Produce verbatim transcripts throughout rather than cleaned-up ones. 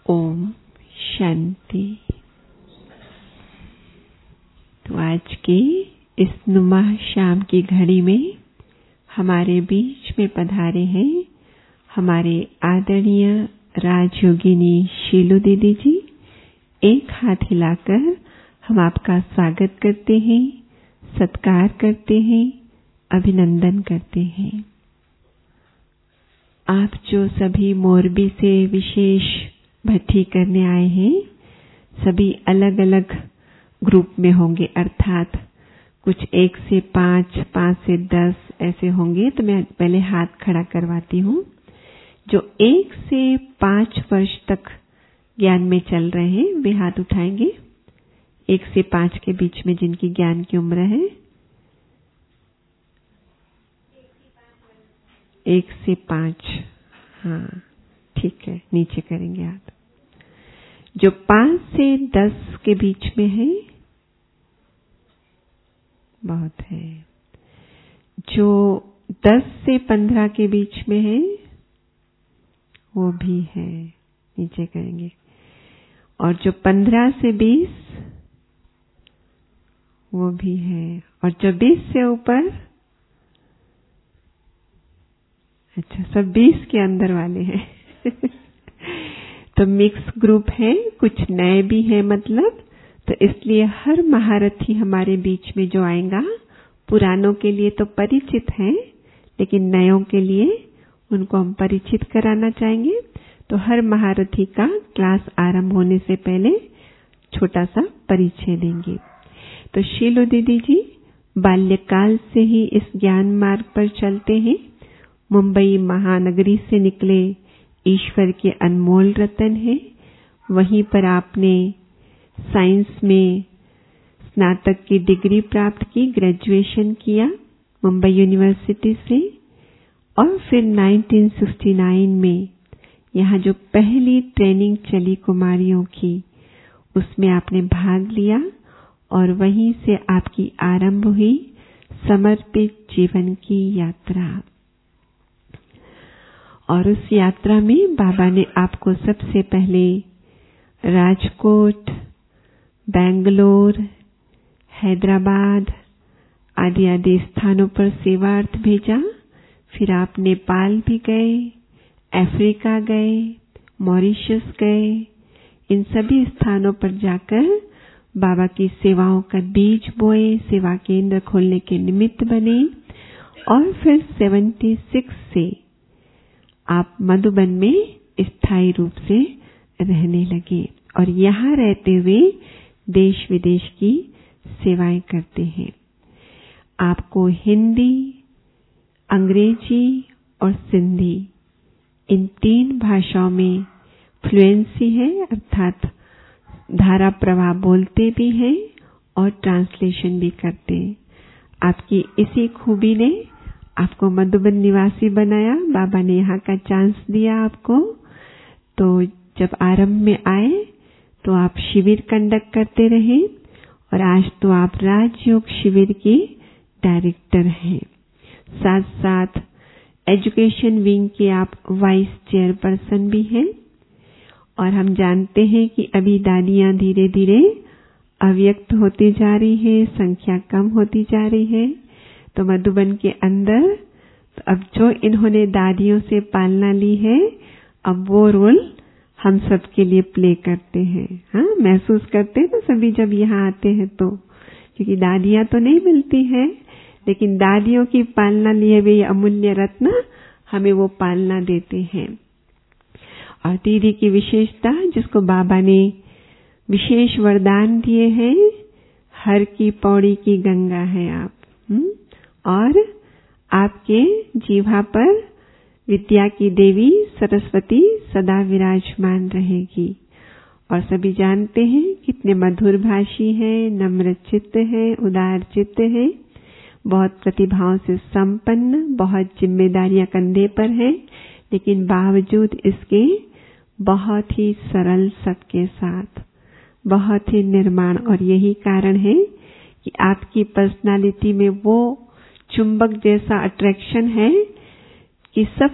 ओम शांति। तो आज की इस नुमा शाम की घड़ी में हमारे बीच में पधारे हैं हमारे आदरणीय राजयोगिनी शीलू दीदी जी। एक हाथ हिलाकर हम आपका स्वागत करते हैं, सत्कार करते हैं, अभिनंदन करते हैं। आप जो सभी मोरबी से विशेष भट्टी करने आए हैं, सभी अलग अलग ग्रुप में होंगे, अर्थात कुछ एक से पांच, पांच से दस ऐसे होंगे। तो मैं पहले हाथ खड़ा करवाती हूँ। जो एक से पांच वर्ष तक ज्ञान में चल रहे हैं वे हाथ उठाएंगे। एक से पांच के बीच में जिनकी ज्ञान की उम्र है, एक से पांच, हाँ ठीक है, नीचे करेंगे हाथ। जो पांच से दस के बीच में है, बहुत है। जो दस से पंद्रह के बीच में है, वो भी है, नीचे करेंगे। और जो पंद्रह से बीस, वो भी है। और जो बीस से ऊपर, अच्छा सब बीस के अंदर वाले हैं। तो मिक्स ग्रुप है, कुछ नए भी हैं मतलब। तो इसलिए हर महारथी हमारे बीच में जो आएगा, पुरानों के लिए तो परिचित हैं, लेकिन नयों के लिए उनको हम परिचित कराना चाहेंगे। तो हर महारथी का क्लास आरंभ होने से पहले छोटा सा परिचय देंगे। तो शीलू दीदी जी बाल्यकाल से ही इस ज्ञान मार्ग पर चलते हैं। मुंबई महानगरी से निकले ईश्वर के अनमोल रतन हैं। वहीं पर आपने साइंस में स्नातक की डिग्री प्राप्त की, ग्रेजुएशन किया मुंबई यूनिवर्सिटी से। और फिर उन्नीस सौ उनहत्तर में यहाँ जो पहली ट्रेनिंग चली कुमारियों की, उसमें आपने भाग लिया और वहीं से आपकी आरंभ हुई समर्पित जीवन की यात्रा। और उस यात्रा में बाबा ने आपको सबसे पहले राजकोट, बेंगलोर, हैदराबाद आदि आदि स्थानों पर सेवार्थ भेजा। फिर आप नेपाल भी गए, अफ्रीका गए, मॉरिशस गए। इन सभी स्थानों पर जाकर बाबा की सेवाओं का बीज बोए, सेवा केंद्र खोलने के निमित्त बने। और फिर छिहत्तर से आप मधुबन में स्थायी रूप से रहने लगे और यहाँ रहते हुए देश विदेश की सेवाएं करते हैं। आपको हिंदी, अंग्रेजी और सिंधी इन तीन भाषाओं में फ्लुएंसी है, अर्थात धारा प्रवाह बोलते भी हैं और ट्रांसलेशन भी करते हैं। आपकी इसी खूबी ने आपको मधुबन निवासी बनाया। बाबा ने यहाँ का चांस दिया आपको। तो जब आरंभ में आए तो आप शिविर कंडक्ट करते रहे और आज तो आप राजयोग शिविर की डायरेक्टर हैं। साथ साथ एजुकेशन विंग के आप वाइस चेयरपर्सन भी हैं। और हम जानते हैं कि अभी दादियां धीरे धीरे अव्यक्त होती जा रही है, संख्या कम होती जा रही है। तो मधुबन के अंदर तो अब जो इन्होंने दादियों से पालना ली है, अब वो रोल हम सबके लिए प्ले करते हैं। हाँ, महसूस करते हैं ना सभी जब यहाँ आते हैं तो, क्योंकि दादियां तो नहीं मिलती हैं, लेकिन दादियों की पालना लिए हुए अमूल्य रत्न हमें वो पालना देते हैं। और दीदी की विशेषता, जिसको बाबा ने विशेष वरदान दिए हैं, हर की पौड़ी की गंगा है आप। हुँ? और आपके जीवा पर विद्या की देवी सरस्वती सदा विराजमान रहेगी। और सभी जानते हैं कितने मधुर भाषी हैं, नम्र चित्त हैं, उदार चित्त हैं, बहुत प्रतिभाओं से संपन्न, बहुत जिम्मेदारियां कंधे पर हैं, लेकिन बावजूद इसके बहुत ही सरल सबके साथ, बहुत ही निर्माण। और यही कारण है कि आपकी पर्सनालिटी में वो चुंबक जैसा अट्रैक्शन है कि सब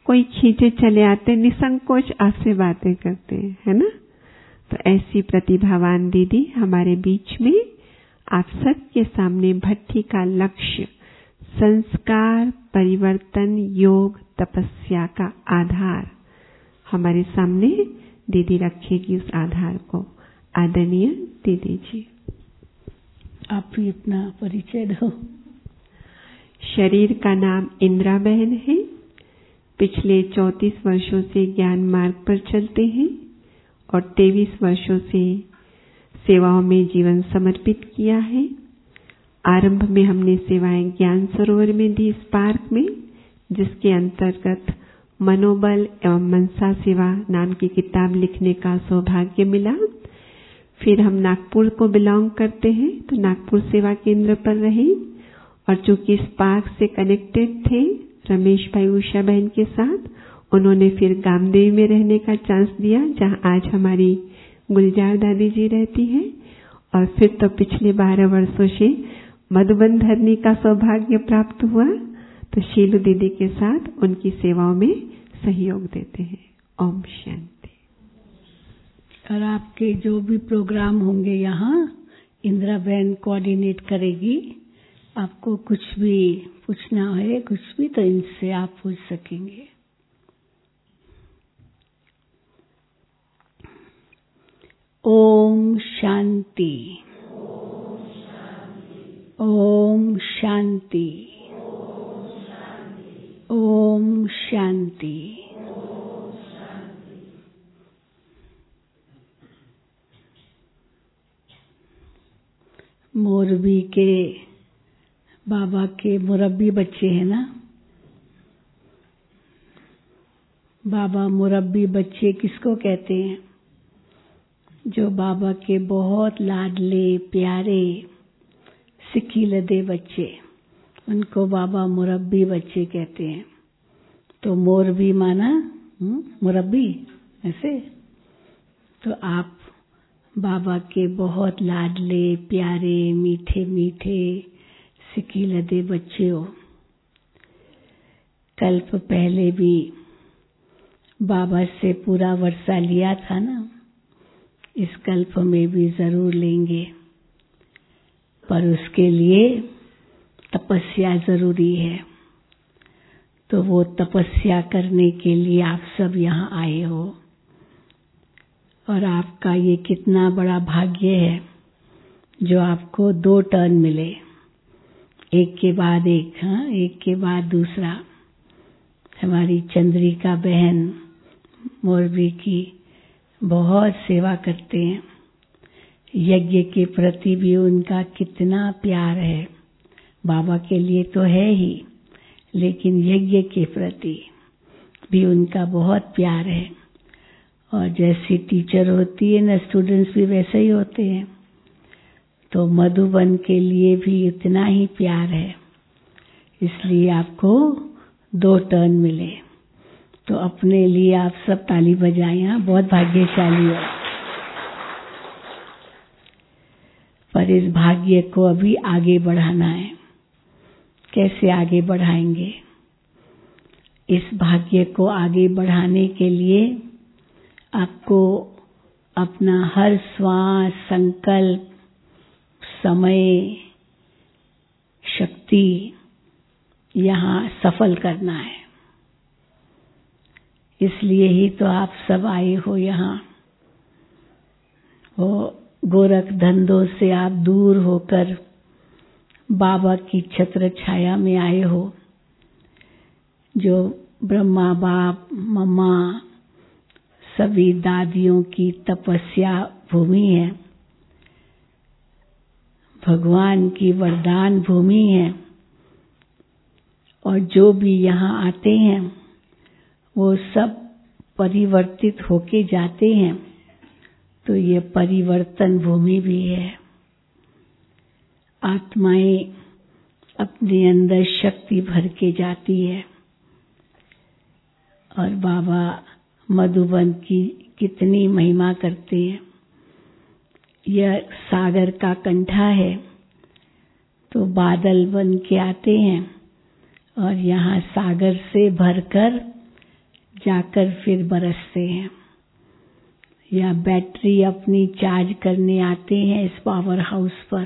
कोई खींचे चले आते, निसंकोच आपसे बातें करते हैं, है ना। तो ऐसी प्रतिभावान दीदी हमारे बीच में आप सबके सामने भट्ठी का लक्ष्य, संस्कार परिवर्तन, योग तपस्या का आधार हमारे सामने दीदी रखेगी। उस आधार को आदरणीय दीदी जी, आप भी अपना परिचय दो। शरीर का नाम इंदिरा बहन है। पिछले चौंतीस वर्षों से ज्ञान मार्ग पर चलते हैं और तेईस वर्षों से सेवाओं में जीवन समर्पित किया है। आरंभ में हमने सेवाएं ज्ञान सरोवर में दी, इस पार्क में, जिसके अंतर्गत मनोबल एवं मनसा सेवा नाम की किताब लिखने का सौभाग्य मिला। फिर हम नागपुर को बिलोंग करते हैं, तो नागपुर सेवा केंद्र पर रहे और चूंकि इस पार्क से कनेक्टेड थे रमेश भाई उषा बहन के साथ, उन्होंने फिर गामदेव में रहने का चांस दिया, जहां आज हमारी गुलजार दादी जी रहती है। और फिर तो पिछले बारह वर्षों से मधुबन धरनी का सौभाग्य प्राप्त हुआ, तो शीलू दीदी के साथ उनकी सेवाओं में सहयोग देते हैं। ओम शांति। और आपके जो भी प्रोग्राम होंगे यहाँ इंदिरा बहन कोऑर्डिनेट करेगी। आपको कुछ भी पूछना है, कुछ भी, तो इनसे आप पूछ सकेंगे। ओम शांति। ओम शांति। ओम शांति। मोरबी के बाबा के मुरब्बी बच्चे हैं ना। बाबा मुरब्बी बच्चे किसको कहते हैं? जो बाबा के बहुत लाडले प्यारे सिक्की लदे बच्चे, उनको बाबा मुरब्बी बच्चे कहते हैं। तो मोरबी माना मुरब्बी, ऐसे। तो आप बाबा के बहुत लाडले प्यारे मीठे मीठे सिक्की लदे बच्चे हो। कल्प पहले भी बाबा से पूरा वर्षा लिया था ना, इस कल्प में भी जरूर लेंगे, पर उसके लिए तपस्या जरूरी है। तो वो तपस्या करने के लिए आप सब यहाँ आए हो, और आपका ये कितना बड़ा भाग्य है जो आपको दो टर्न मिले, एक के बाद एक, हाँ, एक के बाद दूसरा। हमारी चंद्रिका बहन मोरबी की बहुत सेवा करते हैं। यज्ञ के प्रति भी उनका कितना प्यार है, बाबा के लिए तो है ही, लेकिन यज्ञ के प्रति भी उनका बहुत प्यार है। और जैसी टीचर होती है ना, स्टूडेंट्स भी वैसे ही होते हैं। तो मधुबन के लिए भी उतना ही प्यार है, इसलिए आपको दो टर्न मिले। तो अपने लिए आप सब ताली बजाएं, हाँ, बहुत भाग्यशाली हो। पर इस भाग्य को अभी आगे बढ़ाना है। कैसे आगे बढ़ाएंगे? इस भाग्य को आगे बढ़ाने के लिए आपको अपना हर श्वास, संकल्प, समय, शक्ति यहाँ सफल करना है। इसलिए ही तो आप सब आए हो यहाँ। वो गोरख धंधों से आप दूर होकर बाबा की छत्र छाया में आए हो। जो ब्रह्मा बाप, मम्मा, सभी दादियों की तपस्या भूमि है, भगवान की वरदान भूमि है। और जो भी यहाँ आते हैं वो सब परिवर्तित होके जाते हैं। तो ये परिवर्तन भूमि भी है। आत्माएं अपने अंदर शक्ति भर के जाती है। और बाबा मधुबन की कितनी महिमा करते हैं। यह सागर का कंठा है, तो बादल बन के आते हैं और यहाँ सागर से भरकर जाकर फिर बरसते हैं, या बैटरी अपनी चार्ज करने आते हैं इस पावर हाउस पर।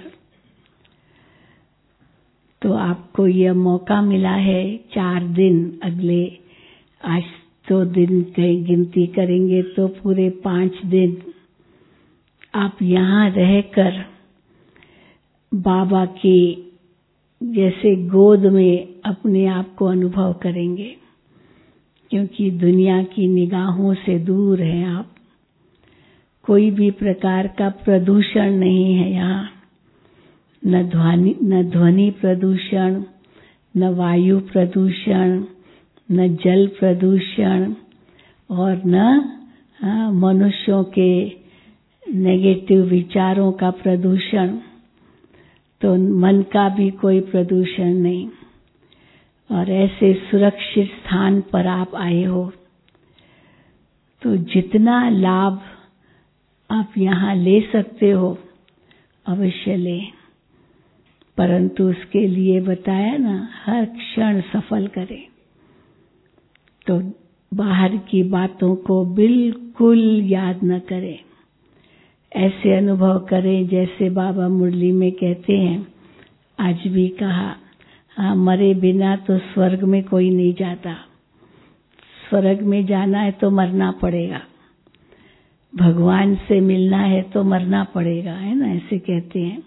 तो आपको यह मौका मिला है चार दिन, अगले आज तो दिन की गिनती करेंगे तो पूरे पांच दिन आप यहाँ रहकर बाबा की जैसे गोद में अपने आप को अनुभव करेंगे, क्योंकि दुनिया की निगाहों से दूर हैं आप। कोई भी प्रकार का प्रदूषण नहीं है यहाँ, न ध्वनि न ध्वनि प्रदूषण, न वायु प्रदूषण, न जल प्रदूषण, और न मनुष्यों के नेगेटिव विचारों का प्रदूषण। तो मन का भी कोई प्रदूषण नहीं। और ऐसे सुरक्षित स्थान पर आप आए हो, तो जितना लाभ आप यहाँ ले सकते हो अवश्य लें, परंतु उसके लिए बताया ना, हर क्षण सफल करें। तो बाहर की बातों को बिल्कुल याद न करें, ऐसे अनुभव करें जैसे बाबा मुरली में कहते हैं, आज भी कहा, हाँ, मरे बिना तो स्वर्ग में कोई नहीं जाता। स्वर्ग में जाना है तो मरना पड़ेगा, भगवान से मिलना है तो मरना पड़ेगा, है ना। ऐसे कहते हैं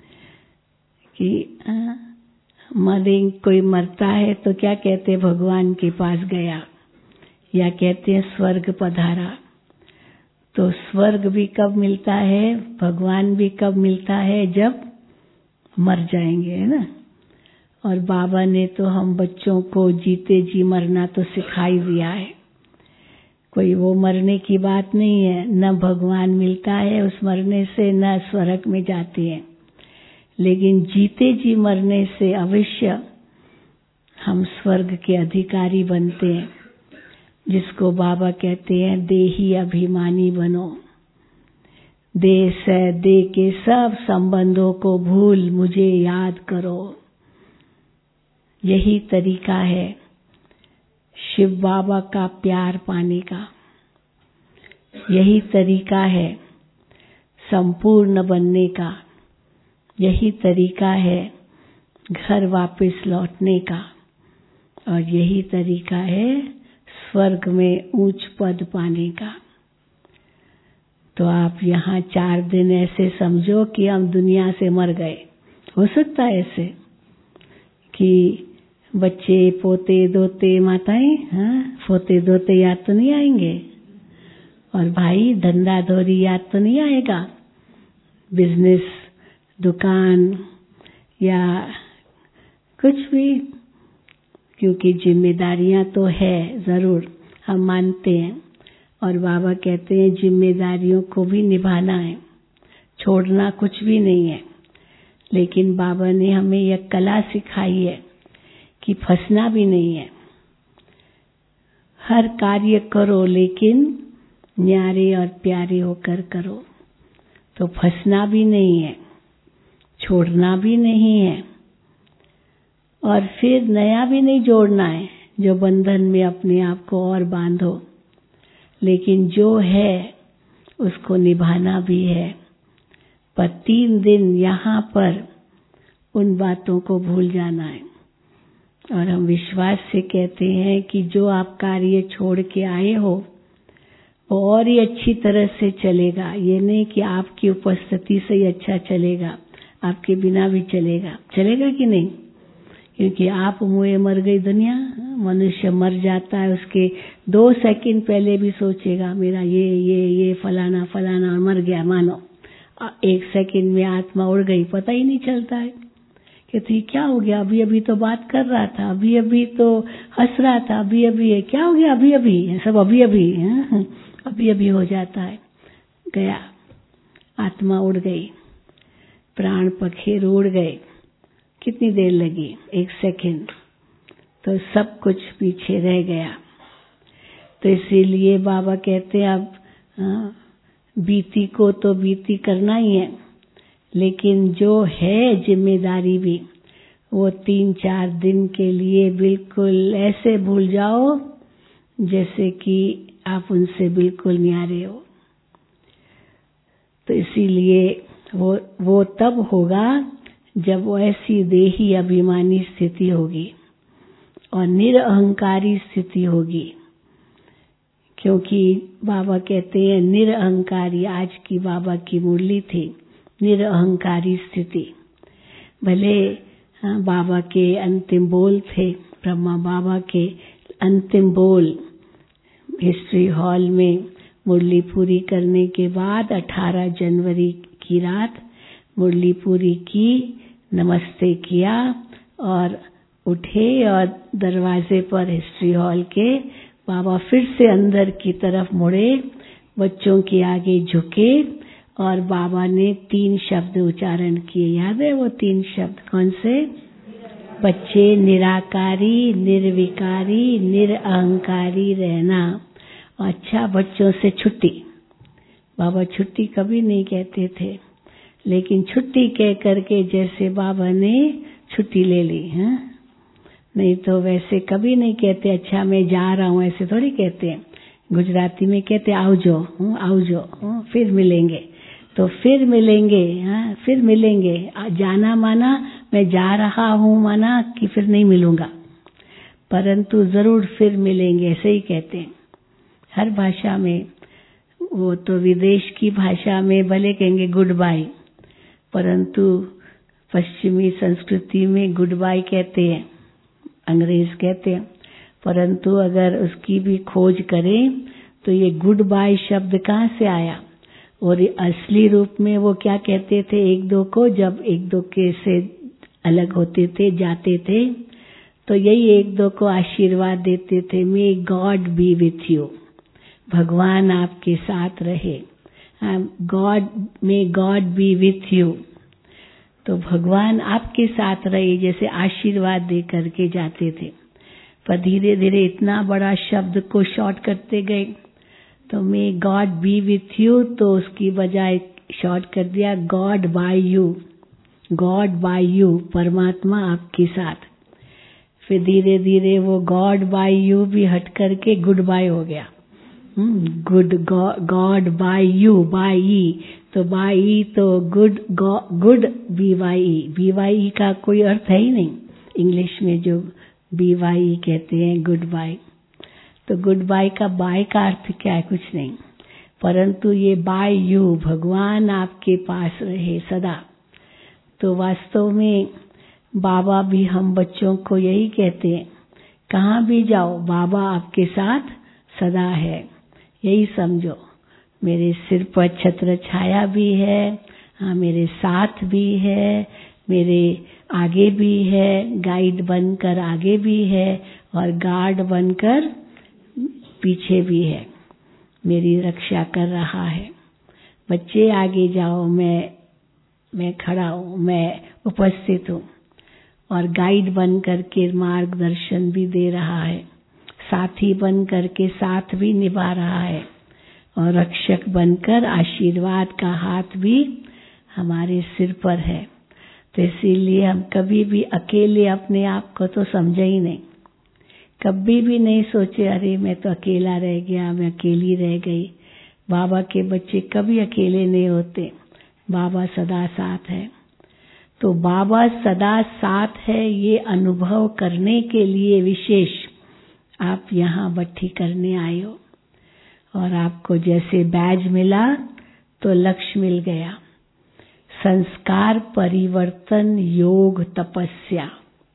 कि आ, मरे कोई मरता है तो क्या कहते, भगवान के पास गया, या कहते हैं स्वर्ग पधारा। तो स्वर्ग भी कब मिलता है, भगवान भी कब मिलता है, जब मर जाएंगे, है ना। और बाबा ने तो हम बच्चों को जीते जी मरना तो सिखाई दिया है। कोई वो मरने की बात नहीं है, न भगवान मिलता है उस मरने से, न स्वर्ग में जाते हैं। लेकिन जीते जी मरने से अवश्य हम स्वर्ग के अधिकारी बनते हैं, जिसको बाबा कहते हैं देही अभिमानी बनो। देह से देह के सब संबंधों को भूल मुझे याद करो। यही तरीका है शिव बाबा का प्यार पाने का, यही तरीका है संपूर्ण बनने का, यही तरीका है घर वापस लौटने का, और यही तरीका है स्वर्ग में ऊंच पद पाने का। तो आप यहाँ चार दिन ऐसे समझो कि हम दुनिया से मर गए। हो सकता है ऐसे कि बच्चे पोते दोते माताएं, हाँ, पोते दोते याद तो नहीं आएंगे, और भाई धंधा धोरी याद तो नहीं आएगा, बिजनेस, दुकान या कुछ भी, क्योंकि जिम्मेदारियां तो है जरूर, हम मानते हैं। और बाबा कहते हैं जिम्मेदारियों को भी निभाना है, छोड़ना कुछ भी नहीं है। लेकिन बाबा ने हमें यह कला सिखाई है कि फंसना भी नहीं है। हर कार्य करो लेकिन न्यारे और प्यारे होकर करो। तो फंसना भी नहीं है, छोड़ना भी नहीं है, और फिर नया भी नहीं जोड़ना है जो बंधन में अपने आप को और बांधो। लेकिन जो है उसको निभाना भी है। पर तीन दिन यहाँ पर उन बातों को भूल जाना है। और हम विश्वास से कहते हैं कि जो आप कार्य छोड़ के आए हो वो और ही अच्छी तरह से चलेगा। ये नहीं कि आपकी उपस्थिति से ही अच्छा चलेगा, आपके बिना भी चलेगा। चलेगा कि नहीं? क्योंकि आप मुए मर गई दुनिया। मनुष्य मर जाता है, उसके दो सेकंड पहले भी सोचेगा मेरा ये ये ये फलाना फलाना, और मर गया मानो। एक सेकंड में आत्मा उड़ गई, पता ही नहीं चलता है। कहती क्या हो गया, अभी अभी तो बात कर रहा था, अभी अभी तो हंस रहा था, अभी अभी क्या हो गया, अभी अभी सब अभी अभी है? अभी अभी हो जाता है। गया, आत्मा उड़ गई, प्राण पखेरु उड़ गए। कितनी देर लगी? एक सेकंड। तो सब कुछ पीछे रह गया। तो इसीलिए बाबा कहते हैं अब हाँ, बीती को तो बीती करना ही है, लेकिन जो है जिम्मेदारी भी, वो तीन चार दिन के लिए बिल्कुल ऐसे भूल जाओ जैसे कि आप उनसे बिल्कुल न्यारे हो। तो इसीलिए वो वो तब होगा जब वो ऐसी देही अभिमानी स्थिति होगी और निरअहंकारी स्थिति होगी। क्योंकि बाबा कहते हैं निरअहंकारी, आज की बाबा की मुरली थी निरअहंकारी स्थिति। भले हाँ, बाबा के अंतिम बोल थे, ब्रह्मा बाबा के अंतिम बोल हिस्ट्री हॉल में मुरली पूरी करने के बाद अठारह जनवरी की रात मुरली पूरी की, नमस्ते किया और उठे और दरवाजे पर हिस्ट्री हॉल के बाबा फिर से अंदर की तरफ मुड़े, बच्चों के आगे झुके और बाबा ने तीन शब्द उच्चारण किए। याद है वो तीन शब्द कौन से? बच्चे निराकारी, निर्विकारी, निरअहंकारी रहना। अच्छा, बच्चों से छुट्टी। बाबा छुट्टी कभी नहीं कहते थे, लेकिन छुट्टी कह करके जैसे बाबा ने छुट्टी ले ली है। नहीं तो वैसे कभी नहीं कहते अच्छा मैं जा रहा हूँ, ऐसे थोड़ी कहते हैं। गुजराती में कहते आओजो, आओजो, फिर मिलेंगे। तो फिर मिलेंगे, हाँ फिर मिलेंगे। जाना माना मैं जा रहा हूँ, माना कि फिर नहीं मिलूंगा, परंतु जरूर फिर मिलेंगे, ऐसे ही कहते हैं हर भाषा में। वो तो विदेश की भाषा में भले कहेंगे गुड बाय, परंतु पश्चिमी संस्कृति में गुड बाय कहते हैं, अंग्रेज कहते हैं। परंतु अगर उसकी भी खोज करें तो ये गुड बाय शब्द कहाँ से आया और असली रूप में वो क्या कहते थे एक दो को, जब एक दो के से अलग होते थे, जाते थे, तो यही एक दो को आशीर्वाद देते थे, may God be with you, भगवान आपके साथ रहे, God may God be with you. तो भगवान आपके साथ रहे जैसे आशीर्वाद दे करके जाते थे। पर धीरे धीरे इतना बड़ा शब्द को शॉर्ट करते गए, तो may God be with you, तो उसकी बजाय शॉर्ट कर दिया God bye you, God bye you, परमात्मा आपके साथ। फिर धीरे धीरे वो गॉड बाय यू भी हट करके गुड बाय हो गया। Good God bye you, bye E, तो बाय ई तो good, good B Y E, B Y E का कोई अर्थ है ही नहीं इंग्लिश में, जो बी वाई ई कहते हैं गुड बाय। तो गुड बाय का बाय का अर्थ क्या है? कुछ नहीं, परंतु ये बाय यू, भगवान आपके पास रहे सदा। तो वास्तव में बाबा भी हम बच्चों को यही कहते हैं, कहाँ भी जाओ बाबा आपके साथ सदा है, यही समझो। मेरे सिर पर छत्र छाया भी है, हाँ मेरे साथ भी है, मेरे आगे भी है, गाइड बनकर आगे भी है और गार्ड बनकर पीछे भी है, मेरी रक्षा कर रहा है। बच्चे आगे जाओ, मैं मैं खड़ा हूँ, मैं उपस्थित हूँ और गाइड बन करके मार्गदर्शन भी दे रहा है, साथी बन करके साथ भी निभा रहा है और रक्षक बनकर आशीर्वाद का हाथ भी हमारे सिर पर है। तो इसीलिए हम कभी भी अकेले अपने आप को तो समझे ही नहीं, कभी भी नहीं सोचे अरे मैं तो अकेला रह गया, मैं अकेली रह गई। बाबा के बच्चे कभी अकेले नहीं होते, बाबा सदा साथ है। तो बाबा सदा साथ है, ये अनुभव करने के लिए विशेष आप यहाँ भट्टी करने आए हो। और आपको जैसे बैज मिला तो लक्ष्य मिल गया, संस्कार परिवर्तन योग तपस्या।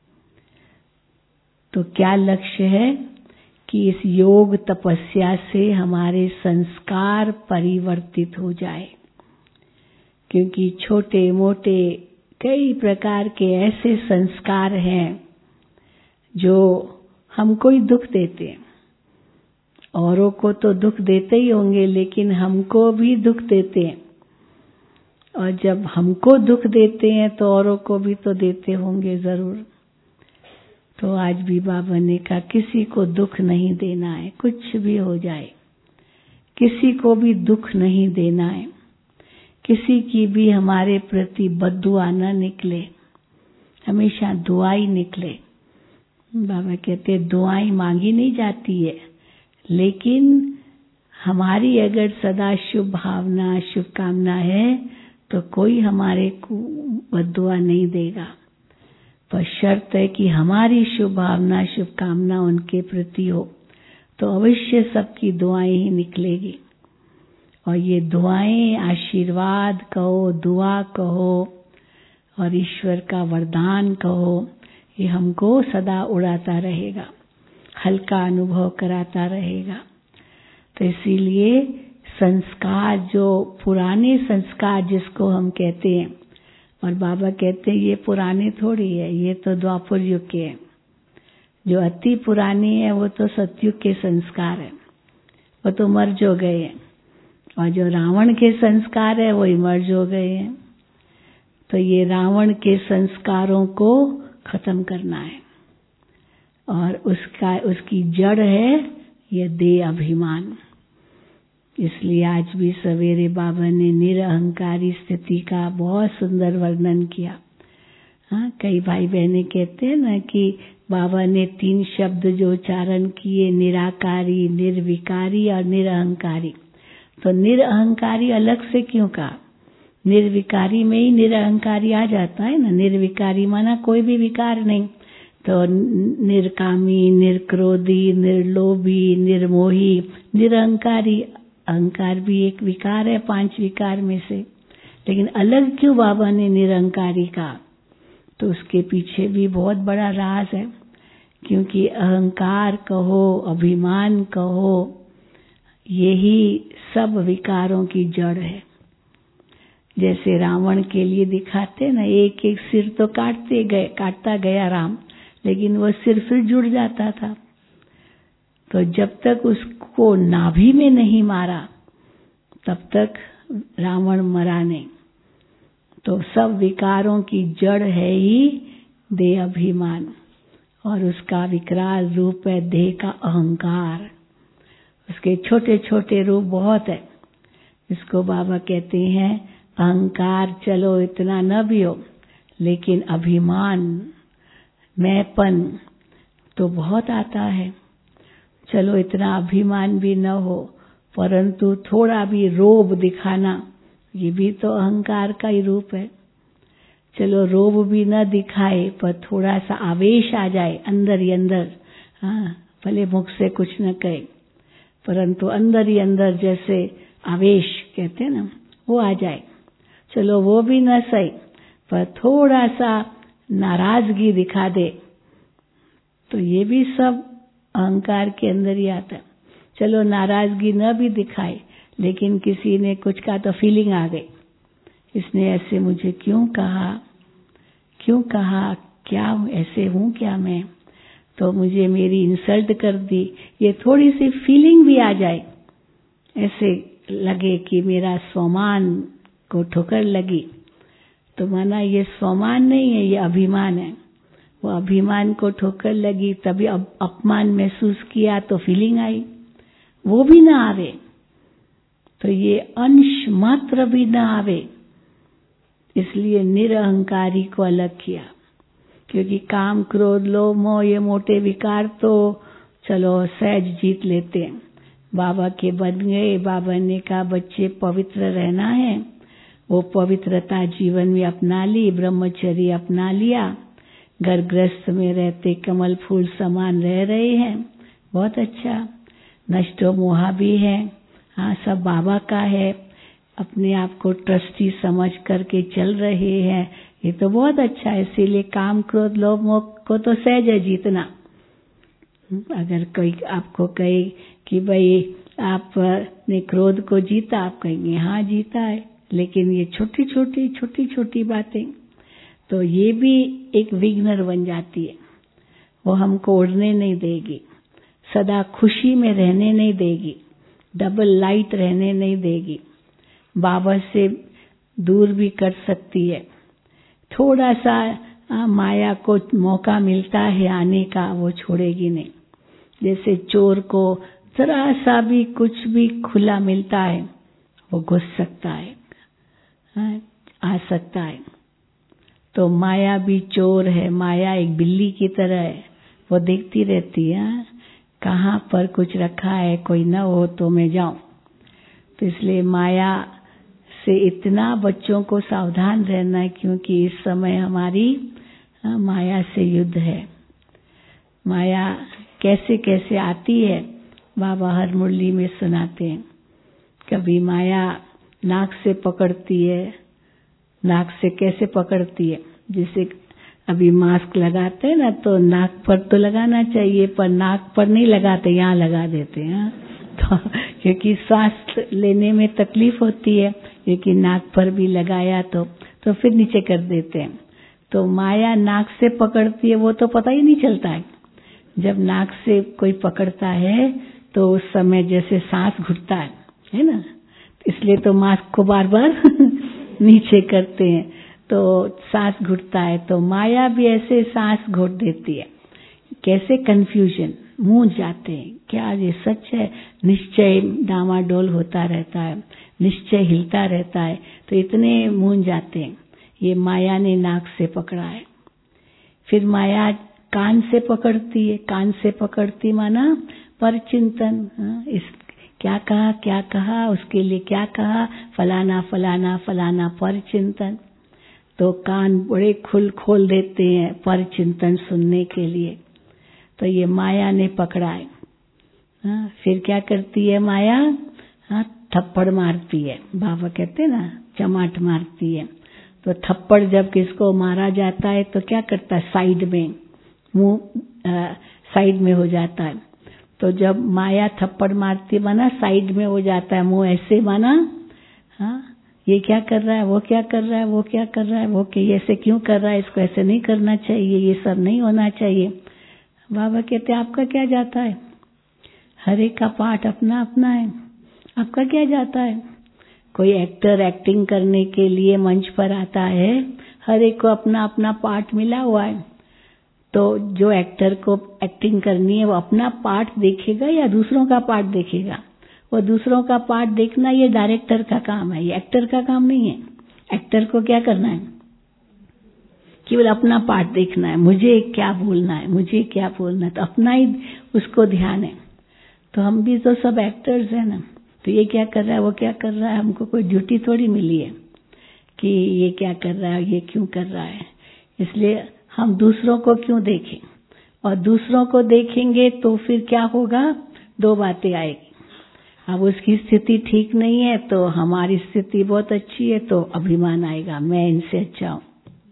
तो क्या लक्ष्य है कि इस योग तपस्या से हमारे संस्कार परिवर्तित हो जाए, क्योंकि छोटे मोटे कई प्रकार के ऐसे संस्कार हैं जो हमको ही दुख देते हैं। औरों को तो दुख देते ही होंगे, लेकिन हमको भी दुख देते हैं, और जब हमको दुख देते हैं तो औरों को भी तो देते होंगे जरूर। तो आज भी बाबा ने कहा किसी को दुख नहीं देना है, कुछ भी हो जाए किसी को भी दुख नहीं देना है, किसी की भी हमारे प्रति बद्दुआ न निकले, हमेशा दुआई निकले। बाबा कहते दुआई मांगी नहीं जाती है, लेकिन हमारी अगर सदा शुभ भावना, शुभकामना है तो कोई हमारे को बद्दुआ नहीं देगा। पर शर्त है कि हमारी शुभ भावना, शुभकामना उनके प्रति हो, तो अवश्य सबकी दुआएं ही निकलेगी। और ये दुआएं, आशीर्वाद कहो, दुआ कहो और ईश्वर का वरदान कहो, ये हमको सदा उड़ाता रहेगा, हल्का अनुभव कराता रहेगा। तो इसीलिए संस्कार, जो पुराने संस्कार जिसको हम कहते हैं, और बाबा कहते हैं ये पुराने थोड़ी है, ये तो द्वापर युग के हैं। जो अति पुराने हैं वो तो सतयुग के संस्कार है, वो तो मर्ज हो गए हैं। और जो रावण के संस्कार है वो मर्ज हो गए हैं। तो ये रावण के संस्कारों को खत्म करना है, और उसका उसकी जड़ है ये देह अभिमान। इसलिए आज भी सवेरे बाबा ने निरअहंकारी स्थिति का बहुत सुंदर वर्णन किया। हाँ, कई भाई बहनें कहते हैं ना कि बाबा ने तीन शब्द जो उच्चारण किए, निराकारी, निर्विकारी और निरअहंकारी। तो निरअहंकारी अलग से क्यों कहा? निर्विकारी में ही निरअहंकारी आ जाता है ना। निर्विकारी माना कोई भी विकार नहीं। तो निर्कामी, निर्क्रोधी, निर्लोभी, निर्मोही, निरअहंकारी। अहंकार भी एक विकार है पांच विकार में से, लेकिन अलग क्यों बाबा ने निरअहंकारी कहा? तो उसके पीछे भी बहुत बड़ा राज है। क्योंकि अहंकार कहो, अभिमान कहो, यही सब विकारों की जड़ है। जैसे रावण के लिए दिखाते ना, एक एक सिर तो काटते गए काटता गया राम, लेकिन वो सिर फिर जुड़ जाता था। तो जब तक उसको नाभि में नहीं मारा तब तक रावण मरा नहीं। तो सब विकारों की जड़ है ही देह अभिमान, और उसका विकराल रूप है देह का अहंकार। उसके छोटे छोटे रूप बहुत है। इसको बाबा कहते हैं अहंकार चलो इतना न भी हो, लेकिन अभिमान, मैंपन तो बहुत आता है। चलो इतना अभिमान भी न हो, परंतु थोड़ा भी रोब दिखाना, ये भी तो अहंकार का ही रूप है। चलो रोब भी न दिखाए, पर थोड़ा सा आवेश आ जाए अंदर ही अंदर। हाँ, भले मुख से कुछ न कहे, परंतु अंदर ही अंदर जैसे आवेश कहते हैं ना, वो आ जाए। चलो वो भी न सही, पर थोड़ा सा नाराजगी दिखा दे, तो ये भी सब अहंकार के अंदर ही आता है। चलो नाराजगी न भी दिखाए, लेकिन किसी ने कुछ कहा तो फीलिंग आ गई, इसने ऐसे मुझे क्यों कहा, क्यों कहा, क्या ऐसे हूं क्या मैं, तो मुझे मेरी इंसल्ट कर दी। ये थोड़ी सी फीलिंग भी आ जाए, ऐसे लगे कि मेरा स्वमान को ठोकर लगी, तो माना ये स्वमान नहीं है, ये अभिमान है। वो अभिमान को ठोकर लगी, तभी अब अपमान महसूस किया तो फीलिंग आई, वो भी ना आवे, तो ये अंश मात्र भी ना आवे। इसलिए निरअहंकारी को अलग किया। क्योंकि काम, क्रोध, लोभ, मोह ये मोटे विकार तो चलो सहज जीत लेते हैं, बाबा के बन गए। बाबा ने कहा बच्चे पवित्र रहना है, वो पवित्रता जीवन में अपना ली, ब्रह्मचर्य अपना लिया, घर गृहस्थ में रहते कमल फूल समान रह रहे हैं, बहुत अच्छा। नष्टो मोहा भी है, हाँ सब बाबा का है, अपने आप को ट्रस्टी समझ करके चल रहे हैं, ये तो बहुत अच्छा है। इसीलिए काम, क्रोध, लोभ, मोह को तो सहज है जीतना। अगर कोई आपको कहे कि भाई आपने क्रोध को जीता, आप कहेंगे हाँ जीता है, लेकिन ये छोटी छोटी छोटी छोटी बातें तो ये भी एक विघ्नर बन जाती है। वो हमको उड़ने नहीं देगी, सदा खुशी में रहने नहीं देगी, डबल लाइट रहने नहीं देगी, बाबा से दूर भी कर सकती है। थोड़ा सा आ, माया को मौका मिलता है आने का, वो छोड़ेगी नहीं। जैसे चोर को जरा सा भी कुछ भी खुला मिलता है, वो घुस सकता है, आ, आ सकता है। तो माया भी चोर है, माया एक बिल्ली की तरह है, वो देखती रहती है, कहाँ पर कुछ रखा है, कोई न हो तो मैं जाऊं। तो इसलिए माया से इतना बच्चों को सावधान रहना है, क्योंकि इस समय हमारी माया से युद्ध है। माया कैसे कैसे आती है, बाबा हर मुरली में सुनाते हैं। कभी माया नाक से पकड़ती है। नाक से कैसे पकड़ती है? जैसे अभी मास्क लगाते हैं ना, तो नाक पर तो लगाना चाहिए, पर नाक पर नहीं लगाते, यहाँ लगा देते हैं। तो क्योंकि सांस लेने में तकलीफ होती है, क्योंकि नाक पर भी लगाया तो तो फिर नीचे कर देते हैं। तो माया नाक से पकड़ती है, वो तो पता ही नहीं चलता है। जब नाक से कोई पकड़ता है तो उस समय जैसे सांस घुटता है, है ना? इसलिए तो मास्क को बार बार नीचे करते हैं, तो सांस घुटता है। तो माया भी ऐसे सांस घोट देती है। कैसे कंफ्यूजन, मूंझ जाते हैं, क्या ये सच है? निश्चय डामाडोल होता रहता है, निश्चय हिलता रहता है, तो इतने मूंझ जाते हैं। ये माया ने नाक से पकड़ा है। फिर माया कान से पकड़ती है। कान से पकड़ती माना पर चिंतन, इस क्या कहा क्या कहा, उसके लिए क्या कहा, फलाना फलाना फलाना पर चिंतन। तो कान बड़े खुल खोल देते हैं पर चिंतन सुनने के लिए। तो ये माया ने पकड़ा है। हाँ, फिर क्या करती है माया? हाँ, थप्पड़ मारती है। बाबा कहते हैं ना, चमाट मारती है। तो थप्पड़ जब किसको मारा जाता है तो क्या करता है? साइड में, मुंह साइड में हो जाता है। तो जब माया थप्पड़ मारती माना साइड में हो जाता है, मुंह ऐसे माना, हाँ, ये क्या कर रहा है, वो क्या कर रहा है, वो क्या कर रहा है, वो क्या ऐसे क्यों कर रहा है, इसको ऐसे नहीं करना चाहिए, ये सब नहीं होना चाहिए। बाबा कहते आपका क्या जाता है? हर एक का पाठ अपना अपना है, आपका क्या जाता है? कोई एक्टर एक्टिंग करने के लिए मंच पर आता है, हर एक को अपना अपना पाठ मिला हुआ है। तो जो एक्टर को एक्टिंग करनी है वो अपना पार्ट देखेगा या दूसरों का पार्ट देखेगा? वो दूसरों का पार्ट देखना ये डायरेक्टर का काम है, ये एक्टर का काम नहीं है। एक्टर को क्या करना है? केवल अपना पार्ट देखना है, मुझे क्या बोलना है, मुझे क्या बोलना है, तो अपना ही उसको ध्यान है। तो हम भी तो सब एक्टर्स हैं ना। तो ये क्या कर रहा है, वो क्या कर रहा है, हमको कोई ड्यूटी थोड़ी मिली है कि ये क्या कर रहा है, ये क्यों कर रहा है। इसलिए हम दूसरों को क्यों देखें, और दूसरों को देखेंगे तो फिर क्या होगा? दो बातें आएगी। अब उसकी स्थिति ठीक नहीं है तो हमारी स्थिति बहुत अच्छी है, तो अभिमान आएगा, मैं इनसे अच्छा हूं।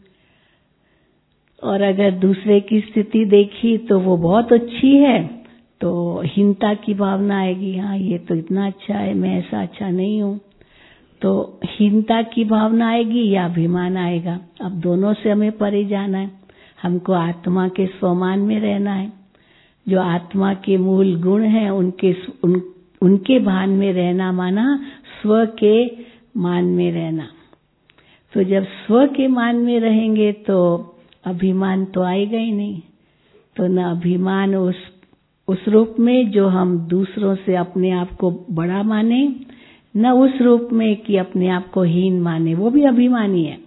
और अगर दूसरे की स्थिति देखी तो वो बहुत अच्छी है तो हीनता की भावना आएगी, हाँ ये तो इतना अच्छा है, मैं ऐसा अच्छा नहीं हूं। तो हीनता की भावना आएगी या अभिमान आएगा। अब दोनों से हमें परे जाना है। हमको आत्मा के स्वमान में रहना है। जो आत्मा के मूल गुण हैं उनके उन, उनके भान में रहना माना स्व के मान में रहना। तो जब स्व के मान में रहेंगे तो अभिमान तो आएगा ही नहीं। तो न अभिमान उस उस रूप में जो हम दूसरों से अपने आप को बड़ा माने, न उस रूप में कि अपने आप को हीन माने, वो भी अभिमानी है।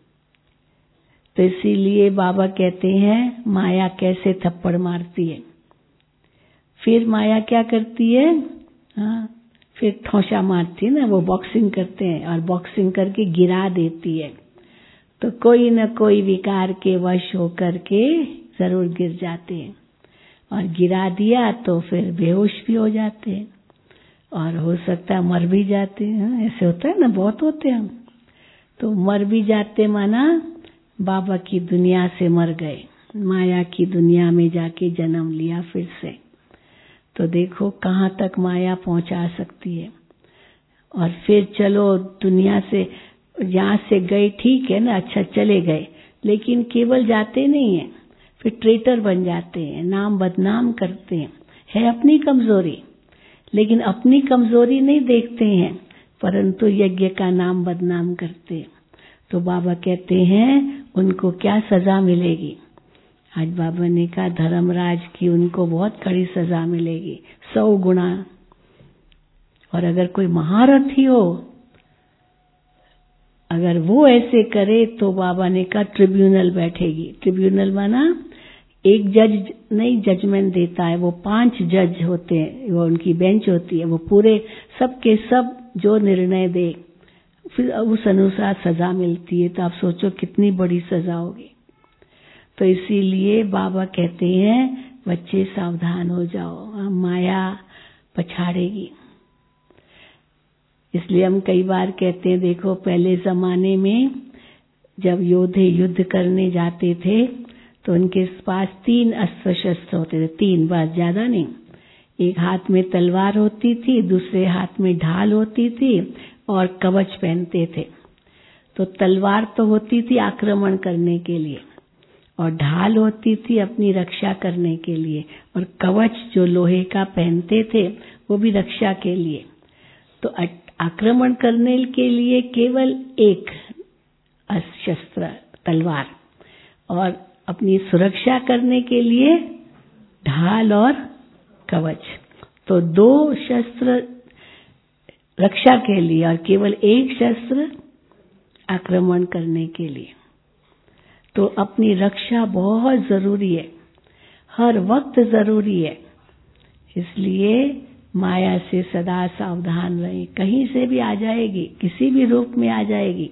तो इसीलिए बाबा कहते हैं माया कैसे थप्पड़ मारती है। फिर माया क्या करती है? हाँ, फिर ठोसा मारती है ना, वो बॉक्सिंग करते हैं और बॉक्सिंग करके गिरा देती है। तो कोई न कोई विकार के वश होकर के जरूर गिर जाते हैं, और गिरा दिया तो फिर बेहोश भी हो जाते हैं, और हो सकता है मर भी जाते हैं। ऐसे होता है ना, बहुत होते हैं। तो मर भी जाते माना बाबा की दुनिया से मर गए, माया की दुनिया में जाके जन्म लिया फिर से। तो देखो कहाँ तक माया पहुंचा सकती है। और फिर चलो दुनिया से यहाँ से गए, ठीक है ना, अच्छा चले गए, लेकिन केवल जाते नहीं है, फिर ट्रेटर बन जाते हैं, नाम बदनाम करते हैं। है अपनी कमजोरी, लेकिन अपनी कमजोरी नहीं देखते हैं, परंतु यज्ञ का नाम बदनाम करते हैं। तो बाबा कहते हैं उनको क्या सजा मिलेगी। आज बाबा ने कहा धर्मराज की उनको बहुत कड़ी सजा मिलेगी, सौ गुना। और अगर कोई महारथी हो, अगर वो ऐसे करे तो बाबा ने कहा ट्रिब्यूनल बैठेगी। ट्रिब्यूनल माना एक जज नहीं जजमेंट देता है, वो पांच जज होते हैं, वो उनकी बेंच होती है, वो पूरे सब के सब जो निर्णय दे फिर उस अनुसार सजा मिलती है। तो आप सोचो कितनी बड़ी सजा होगी। तो इसीलिए बाबा कहते हैं बच्चे सावधान हो जाओ, माया पछाड़ेगी। इसलिए हम कई बार कहते हैं, देखो पहले जमाने में जब योद्धे युद्ध करने जाते थे तो उनके पास तीन अस्त्र शस्त्र होते थे, तीन, बस ज्यादा नहीं। एक हाथ में तलवार होती थी, दूसरे हाथ में ढाल होती थी और कवच पहनते थे। तो तलवार तो होती थी आक्रमण करने के लिए और ढाल होती थी अपनी रक्षा करने के लिए, और कवच जो लोहे का पहनते थे वो भी रक्षा के लिए। तो आक्रमण करने के लिए केवल एक शस्त्र तलवार, और अपनी सुरक्षा करने के लिए ढाल और कवच। तो दो शस्त्र रक्षा के लिए और केवल एक शस्त्र आक्रमण करने के लिए। तो अपनी रक्षा बहुत जरूरी है, हर वक्त जरूरी है। इसलिए माया से सदा सावधान रहें, कहीं से भी आ जाएगी, किसी भी रूप में आ जाएगी।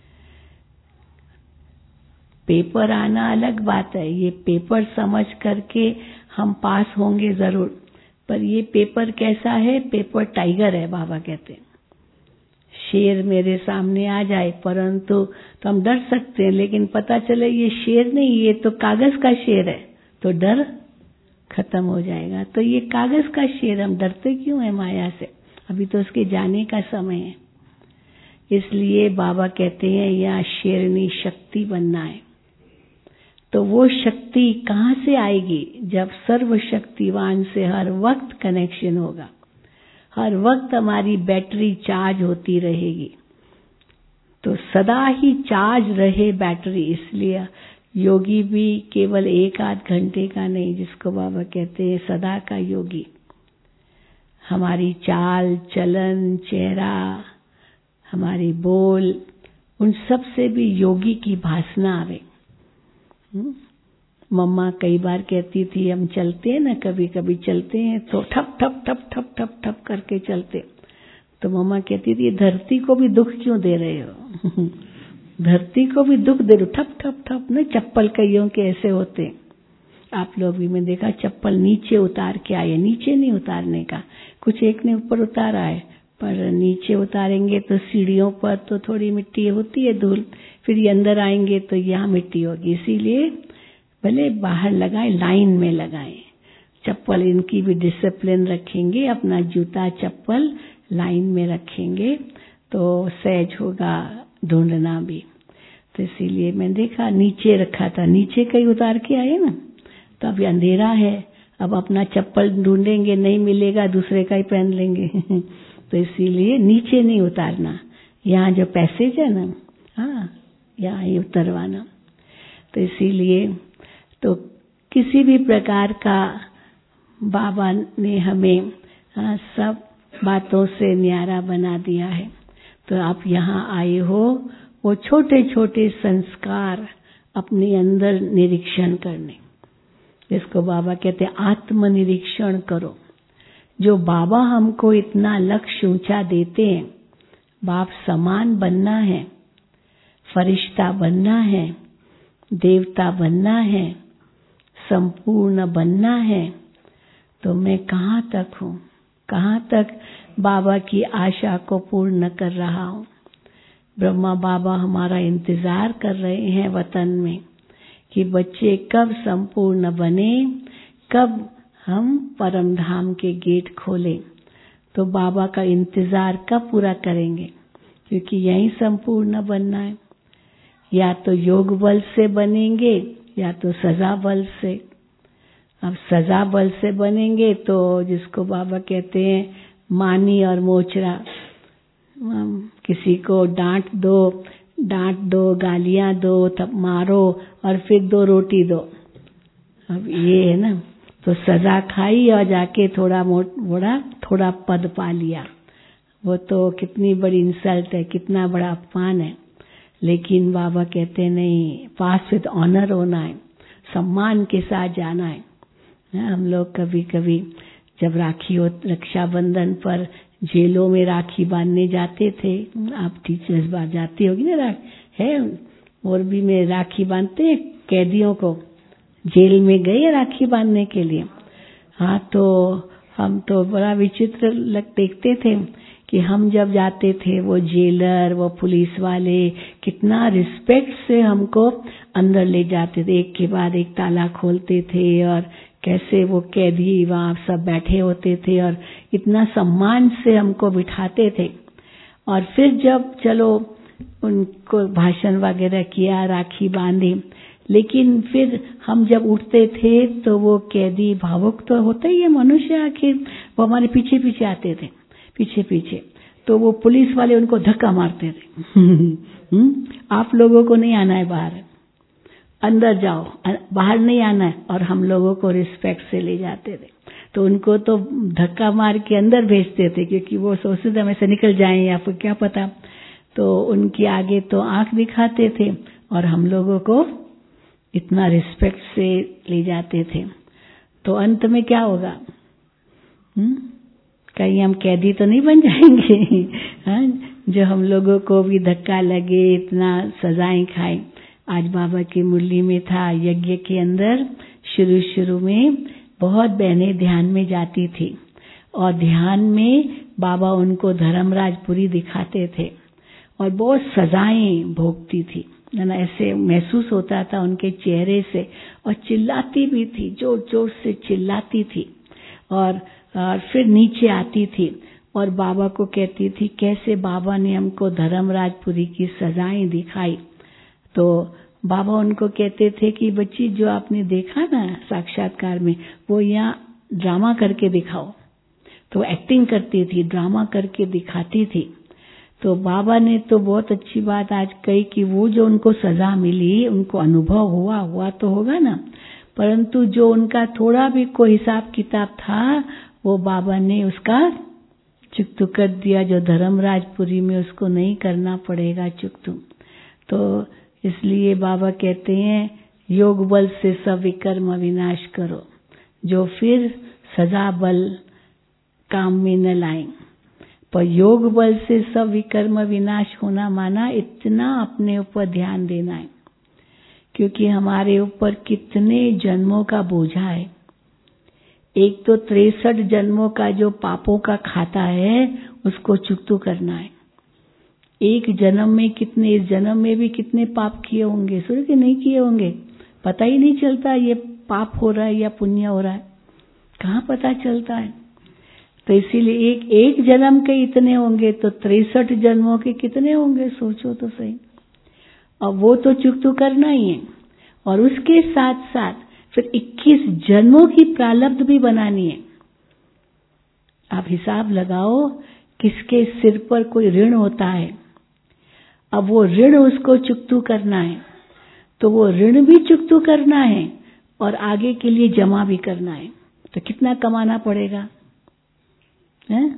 पेपर आना अलग बात है, ये पेपर समझ करके हम पास होंगे जरूर, पर ये पेपर कैसा है? पेपर टाइगर है, बाबा कहते हैं। शेर मेरे सामने आ जाए परंतु तो हम डर सकते हैं, लेकिन पता चले ये शेर नहीं, ये तो कागज का शेर है, तो डर खत्म हो जाएगा। तो ये कागज का शेर, हम डरते क्यों है माया से? अभी तो उसके जाने का समय है। इसलिए बाबा कहते हैं यहाँ शेरनी शक्ति बनना है। तो वो शक्ति कहाँ से आएगी? जब सर्वशक्तिवान से हर वक्त कनेक्शन होगा, हर वक्त हमारी बैटरी चार्ज होती रहेगी। तो सदा ही चार्ज रहे बैटरी। इसलिए योगी भी केवल एक आध घंटे का नहीं, जिसको बाबा कहते हैं सदा का योगी। हमारी चाल चलन, चेहरा, हमारी बोल, उन सब से भी योगी की भासना आवे। मम्मा कई बार कहती थी, हम चलते हैं ना, कभी कभी चलते हैं तो ठप ठप ठप ठप ठप ठप करके चलते। तो मम्मा कहती थी धरती को भी दुख क्यों दे रहे हो? धरती को भी दुख दे रहे हो, ठप ठप ठप ना। चप्पल कईयों के ऐसे होते, आप लोग भी, मैं देखा चप्पल नीचे उतार के आए। नीचे नहीं उतारने का, कुछ एक ने ऊपर उतारा है, पर नीचे उतारेंगे तो सीढ़ियों पर तो थोड़ी मिट्टी होती है, धूल, फिर ये अंदर आएंगे तो यहाँ मिट्टी होगी। इसीलिए भले बाहर लगाएं, लाइन में लगाएं। चप्पल इनकी भी डिसिप्लिन रखेंगे, अपना जूता चप्पल लाइन में रखेंगे तो सहज होगा ढूंढना भी। तो इसीलिए मैं देखा नीचे रखा था, नीचे कहीं उतार के आए ना, तो अभी अंधेरा है, अब अपना चप्पल ढूंढेंगे, नहीं मिलेगा दूसरे का ही पहन लेंगे। तो इसीलिए नीचे नहीं उतारना, यहाँ जो पैसेज है ना, हाँ यहाँ ही उतरवाना। तो इसीलिए तो किसी भी प्रकार का बाबा ने हमें हाँ, सब बातों से न्यारा बना दिया है। तो आप यहाँ आए हो वो छोटे छोटे संस्कार अपने अंदर निरीक्षण करने, जिसको बाबा कहते हैं आत्मनिरीक्षण करो। जो बाबा हमको इतना लक्ष्य ऊंचा देते हैं, बाप समान बनना है, फरिश्ता बनना है, देवता बनना है, संपूर्ण बनना है, तो मैं कहाँ तक हूँ? कहाँ तक बाबा की आशा को पूर्ण कर रहा हूँ? ब्रह्मा बाबा हमारा इंतजार कर रहे हैं वतन में कि बच्चे कब संपूर्ण बने, कब हम परम धाम के गेट खोलें। तो बाबा का इंतजार कब पूरा करेंगे? क्योंकि यही संपूर्ण बनना है। या तो योग बल से बनेंगे या तो सजा बल से। अब सजा बल से बनेंगे तो जिसको बाबा कहते हैं मानी और मोचरा, किसी को डांट दो, डांट दो, गालियां दो, तब मारो और फिर दो रोटी दो। अब ये है ना, तो सजा खाई और जाके थोड़ा मोड़ा थोड़ा पद पा लिया, वो तो कितनी बड़ी इंसल्ट है, कितना बड़ा अपमान है। लेकिन बाबा कहते नहीं, पास विद ऑनर होना है, सम्मान के साथ जाना है। हम लोग कभी कभी जब राखी हो, रक्षाबंधन पर जेलों में राखी बांधने जाते थे, आप टीचर्स बात जाती होगी ना, राख है मोरबी में राखी बांधते हैं कैदियों को, जेल में गए राखी बांधने के लिए। हाँ, तो हम तो बड़ा विचित्र लग देखते थे कि हम जब जाते थे, वो जेलर, वो पुलिस वाले कितना रिस्पेक्ट से हमको अंदर ले जाते थे, एक के बाद एक ताला खोलते थे और कैसे वो कैदी वहाँ सब बैठे होते थे और इतना सम्मान से हमको बिठाते थे। और फिर जब चलो उनको भाषण वगैरह किया, राखी बांधी, लेकिन फिर हम जब उठते थे तो वो कैदी भावुक तो होता ही है मनुष्य, आखिर वो हमारे पीछे पीछे आते थे, पीछे पीछे, तो वो पुलिस वाले उनको धक्का मारते थे आप लोगों को नहीं आना है बाहर, अंदर जाओ, बाहर नहीं आना है। और हम लोगों को रिस्पेक्ट से ले जाते थे, तो उनको तो धक्का मार के अंदर भेजते थे, क्योंकि वो सोचते थे हमें से निकल जाएं या फिर क्या पता। तो उनके आगे तो आंख दिखाते थे और हम लोगों को इतना रिस्पेक्ट से ले जाते थे। तो अंत में क्या होगा, हुँ? कहीं हम कैदी तो नहीं बन जाएंगे हाँ? जो हम लोगों को भी धक्का लगे, इतना सजाएं खाएं। आज बाबा की मुरली में था, यज्ञ के अंदर शुरू शुरू में बहुत बहनें ध्यान में जाती थी और ध्यान में बाबा उनको धर्मराजपुरी दिखाते थे और बहुत सजाएं भोगती थी, ना ऐसे महसूस होता था उनके चेहरे से, और चिल्लाती भी थी, जोर जोर से चिल्लाती थी और, और फिर नीचे आती थी और बाबा को कहती थी कैसे बाबा ने हमको धर्मराजपुरी की सजाएं दिखाई। तो बाबा उनको कहते थे कि बच्ची जो आपने देखा ना साक्षात्कार में, वो यहाँ ड्रामा करके दिखाओ। तो एक्टिंग करती थी, ड्रामा करके दिखाती थी। तो बाबा ने तो बहुत अच्छी बात आज कही कि वो जो उनको सजा मिली, उनको अनुभव हुआ हुआ तो होगा ना, परंतु जो उनका थोड़ा भी कोई हिसाब किताब था वो बाबा ने उसका चुकतू कर दिया, जो धर्मराजपुरी में उसको नहीं करना पड़ेगा चुकतू। तो इसलिए बाबा कहते हैं योग बल से सब विकर्म विनाश करो, जो फिर सजा बल काम में न लाएं। पर योग बल से सब विकर्म विनाश होना माना इतना अपने ऊपर ध्यान देना है, क्योंकि हमारे ऊपर कितने जन्मों का बोझा है। एक तो तिरसठ जन्मों का जो पापों का खाता है उसको चुकतू करना है। एक जन्म में कितने, इस जन्म में भी कितने पाप किए होंगे, सूर्य के नहीं किए होंगे, पता ही नहीं चलता ये पाप हो रहा है या पुण्य हो रहा है, कहाँ पता चलता है। तो इसीलिए एक एक जन्म के इतने होंगे तो तिरसठ जन्मों के कितने होंगे, सोचो तो सही। अब वो तो चुकतू करना ही है, और उसके साथ साथ फिर इक्कीस जन्मों की प्रारब्ध भी बनानी है। आप हिसाब लगाओ, किसके सिर पर कोई ऋण होता है, अब वो ऋण उसको चुकतू करना है, तो वो ऋण भी चुकतू करना है और आगे के लिए जमा भी करना है। तो कितना कमाना पड़ेगा, है?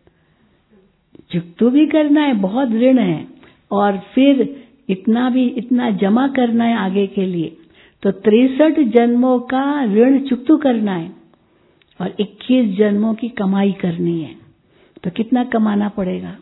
चुकतू भी करना है, बहुत ऋण है, और फिर इतना भी इतना जमा करना है आगे के लिए। तो तिरसठ जन्मों का ऋण चुकतू करना है और इक्कीस जन्मों की कमाई करनी है। तो कितना कमाना पड़ेगा,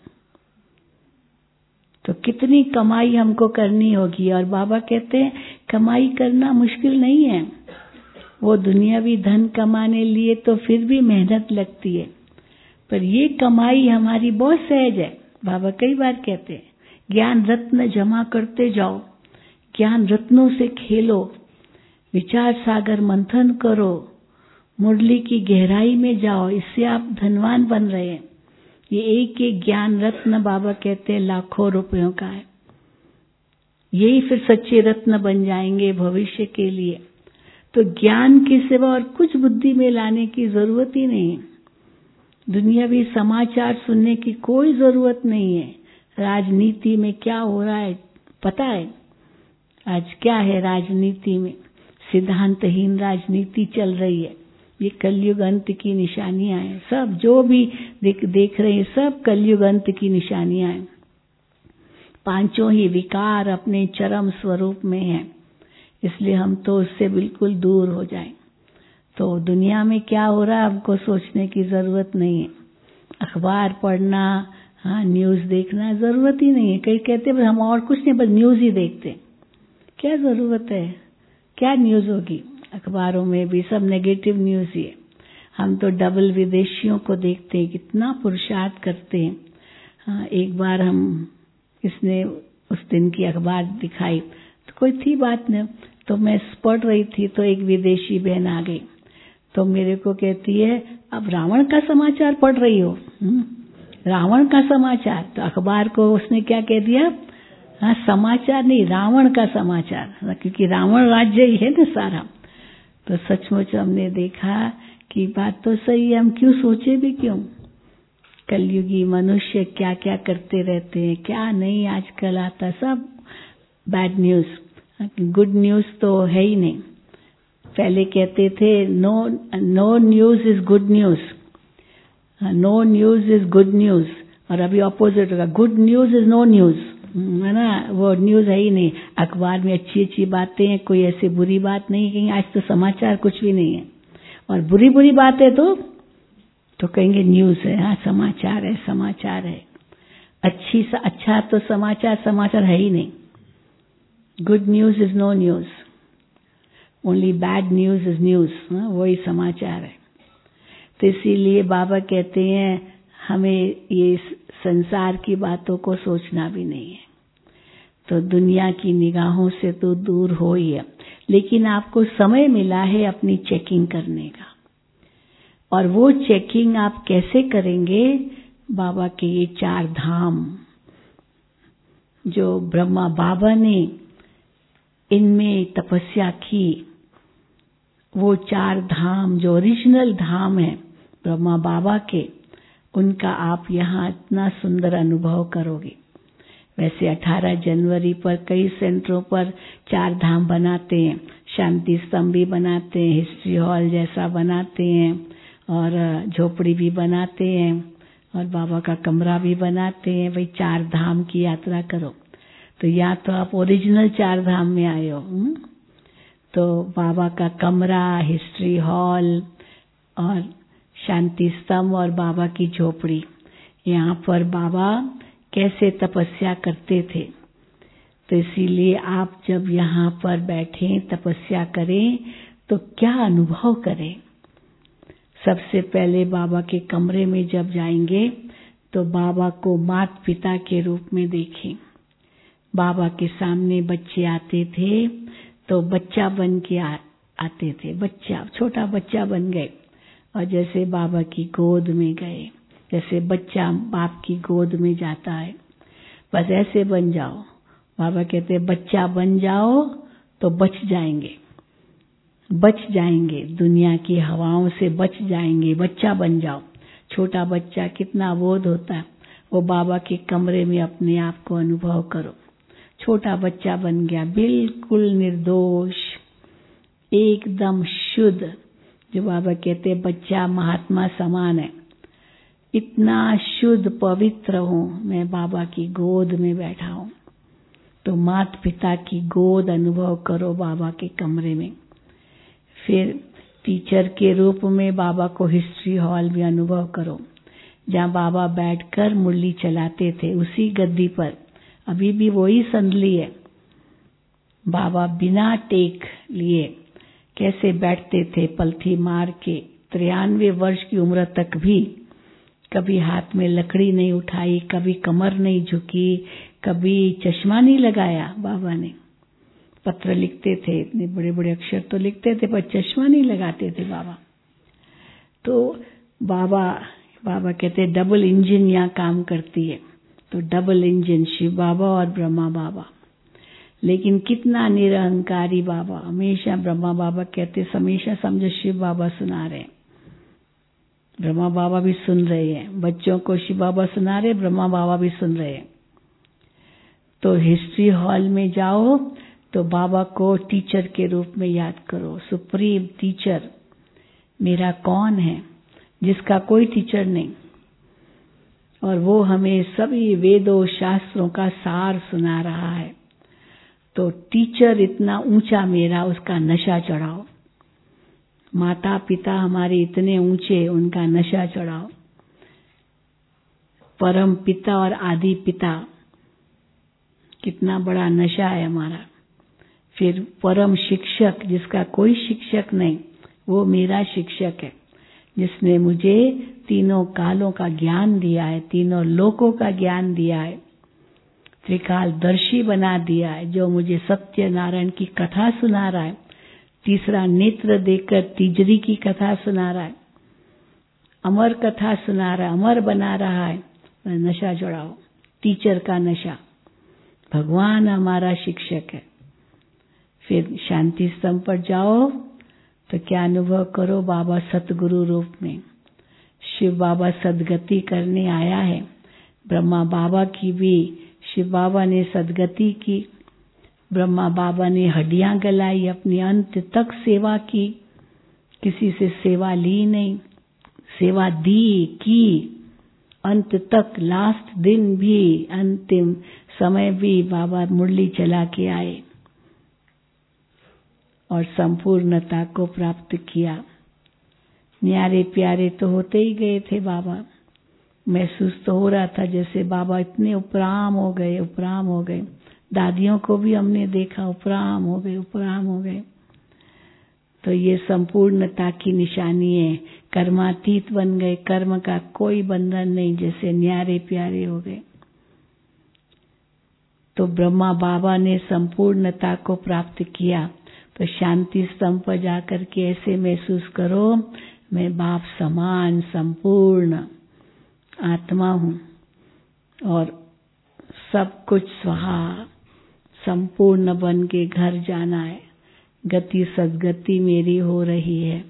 तो कितनी कमाई हमको करनी होगी। और बाबा कहते हैं कमाई करना मुश्किल नहीं है, वो दुनियावी धन कमाने लिए तो फिर भी मेहनत लगती है, पर ये कमाई हमारी बहुत सहज है। बाबा कई बार कहते हैं ज्ञान रत्न जमा करते जाओ, ज्ञान रत्नों से खेलो, विचार सागर मंथन करो, मुरली की गहराई में जाओ, इससे आप धनवान बन रहे हैं। ये एक एक ज्ञान रत्न बाबा कहते हैं लाखों रुपयों का है, यही फिर सच्चे रत्न बन जाएंगे भविष्य के लिए। तो ज्ञान के सिवा और कुछ बुद्धि में लाने की जरूरत ही नहीं है, दुनियावी समाचार सुनने की कोई जरूरत नहीं है। राजनीति में क्या हो रहा है पता है, आज क्या है राजनीति में, सिद्धांतहीन राजनीति चल रही है। ये कलयुग अंत की निशानियां हैं, सब जो भी देख, देख रहे हैं सब कलयुग अंत की निशानियां हैं। पांचों ही विकार अपने चरम स्वरूप में हैं, इसलिए हम तो उससे बिल्कुल दूर हो जाएं। तो दुनिया में क्या हो रहा है हमको सोचने की जरूरत नहीं है। अखबार पढ़ना, हाँ न्यूज़ देखना जरूरत ही नहीं है। कई कहते हैं हम और कुछ नहीं बस न्यूज़ ही देखते, क्या जरूरत है, क्या न्यूज़ होगी। अखबारों में भी सब नेगेटिव न्यूज़ ही है। हम तो डबल विदेशियों को देखते हैं, कितना पुरुषार्थ करते हैं। हाँ, एक बार हम इसने उस दिन की अखबार दिखाई तो कोई थी बात नहीं, तो मैं पढ़ रही थी तो एक विदेशी बहन आ गई तो मेरे को कहती है अब रावण का समाचार पढ़ रही हो? रावण का समाचार? तो अखबार को उसने क्या कह दिया, हाँ समाचार नहीं, रावण का समाचार, क्योंकि रावण राज्य ही है ना सारा। तो सचमुच हमने देखा कि बात तो सही है, हम क्यों सोचे भी क्यों। कलयुगी मनुष्य क्या क्या करते रहते हैं, क्या नहीं आजकल आता, सब बैड न्यूज़। गुड न्यूज़ तो है ही नहीं। पहले कहते थे no no news is good news, no news is good news, और अभी ऑपोजिट होगा, good news is no news, है ना। वो न्यूज़ है ही नहीं। अखबार में अच्छी अच्छी बातें हैं, कोई ऐसी बुरी बात नहीं कहीं। आज तो समाचार कुछ भी नहीं है, और बुरी बुरी बातें तो तो कहेंगे न्यूज़ है, हाँ समाचार है, समाचार है। अच्छी सा अच्छा तो समाचार समाचार है ही नहीं। Good news is no news, only bad news is news, वही समाचार है। तो इसीलिए बाबा कहते हैं हमें ये संसार की बातों को सोचना भी नहीं है। तो दुनिया की निगाहों से तो दूर हो ही है, लेकिन आपको समय मिला है अपनी चेकिंग करने का। और वो चेकिंग आप कैसे करेंगे? बाबा के ये चार धाम जो ब्रह्मा बाबा ने इनमें तपस्या की, वो चार धाम जो ओरिजिनल धाम है ब्रह्मा बाबा के, उनका आप यहाँ इतना सुंदर अनुभव करोगे। वैसे अठारह जनवरी पर कई सेंटरों पर चार धाम बनाते हैं, शांति स्तंभ भी बनाते हैं, हिस्ट्री हॉल जैसा बनाते हैं, और झोपड़ी भी बनाते हैं, और बाबा का कमरा भी बनाते हैं। भाई चार धाम की यात्रा करो। तो या तो आप ओरिजिनल चार धाम में आए हो, तो बाबा का कमरा, हिस्ट्री हॉल और शांति स्तंभ और बाबा की झोपड़ी, यहाँ पर बाबा कैसे तपस्या करते थे। तो इसीलिए आप जब यहाँ पर बैठें तपस्या करें तो क्या अनुभव करें। सबसे पहले बाबा के कमरे में जब जाएंगे तो बाबा को माता पिता के रूप में देखें। बाबा के सामने बच्चे आते थे तो बच्चा बन के आ, आते थे, बच्चा छोटा बच्चा बन गए, और जैसे बाबा की गोद में गए, जैसे बच्चा बाप की गोद में जाता है, बस ऐसे बन जाओ। बाबा कहते हैं बच्चा बन जाओ तो बच जाएंगे, बच जाएंगे, दुनिया की हवाओं से बच जाएंगे। बच्चा बन जाओ। छोटा बच्चा कितना बोध होता है, वो बाबा के कमरे में अपने आप को अनुभव करो। छोटा बच्चा बन गया, बिल्कुल निर्दोष, एकदम शुद्ध। जो बाबा कहते हैं बच्चा महात्मा समान है, इतना शुद्ध पवित्र हूं मैं, बाबा की गोद में बैठा हूं। तो माता पिता की गोद अनुभव करो बाबा के कमरे में। फिर टीचर के रूप में बाबा को हिस्ट्री हॉल में अनुभव करो, जहाँ बाबा बैठकर मुरली चलाते थे, उसी गद्दी पर अभी भी वही संदली है। बाबा बिना टेक लिए कैसे बैठते थे, पलथी मार के, तिरानवे वर्ष की उम्र तक भी कभी हाथ में लकड़ी नहीं उठाई, कभी कमर नहीं झुकी, कभी चश्मा नहीं लगाया। बाबा ने पत्र लिखते थे, इतने बड़े बड़े अक्षर तो लिखते थे, पर चश्मा नहीं लगाते थे बाबा। तो बाबा बाबा कहते डबल इंजन यहाँ काम करती है। तो डबल इंजन शिव बाबा और ब्रह्मा बाबा। लेकिन कितना निरहंकारी बाबा, हमेशा ब्रह्मा बाबा कहते हमेशा समझो शिव बाबा सुना रहे हैं, ब्रह्मा बाबा भी सुन रहे हैं। बच्चों को शिव बाबा सुना रहे, ब्रह्मा बाबा भी सुन रहे हैं। तो हिस्ट्री हॉल में जाओ तो बाबा को टीचर के रूप में याद करो। सुप्रीम टीचर मेरा कौन है, जिसका कोई टीचर नहीं, और वो हमें सभी वेदों शास्त्रों का सार सुना रहा है। तो टीचर इतना ऊंचा मेरा, उसका नशा चढ़ाओ। माता पिता हमारे इतने ऊंचे, उनका नशा चढ़ाओ। परम पिता और आदि पिता, कितना बड़ा नशा है हमारा। फिर परम शिक्षक, जिसका कोई शिक्षक नहीं, वो मेरा शिक्षक है, जिसने मुझे तीनों कालों का ज्ञान दिया है, तीनों लोकों का ज्ञान दिया है, त्रिकालदर्शी बना दिया है, जो मुझे सत्यनारायण की कथा सुना रहा है, तीसरा नेत्र देकर तीजरी की कथा सुना रहा है, अमर कथा सुना रहा है, अमर बना रहा है। नशा चढ़ाओ, टीचर का नशा। भगवान हमारा शिक्षक है। फिर शांति स्तंभ पर जाओ तो क्या अनुभव करो? बाबा सतगुरु रूप में, शिव बाबा सदगति करने आया है। ब्रह्मा बाबा की भी शिव बाबा ने सदगति की। ब्रह्मा बाबा ने हड्डियां गलाई, अपनी अंत तक सेवा की, किसी से सेवा ली नहीं, सेवा दी की अंत तक। लास्ट दिन भी, अंतिम समय भी बाबा मुरली चला के आए और संपूर्णता को प्राप्त किया। न्यारे प्यारे तो होते ही गए थे बाबा। महसूस तो हो रहा था जैसे बाबा इतने उपराम हो गए, उपराम हो गए। दादियों को भी हमने देखा, उपराम हो गए, उपराम हो गए। तो ये संपूर्णता की निशानी है। कर्मातीत बन गए, कर्म का कोई बंधन नहीं, जैसे न्यारे प्यारे हो गए। तो ब्रह्मा बाबा ने संपूर्णता को प्राप्त किया। तो शांति स्तंभ पर जाकर के ऐसे महसूस करो, मैं बाप समान संपूर्ण आत्मा हूं और सब कुछ स्वाहा, संपूर्ण बन के घर जाना है। गति सदगति मेरी हो रही है।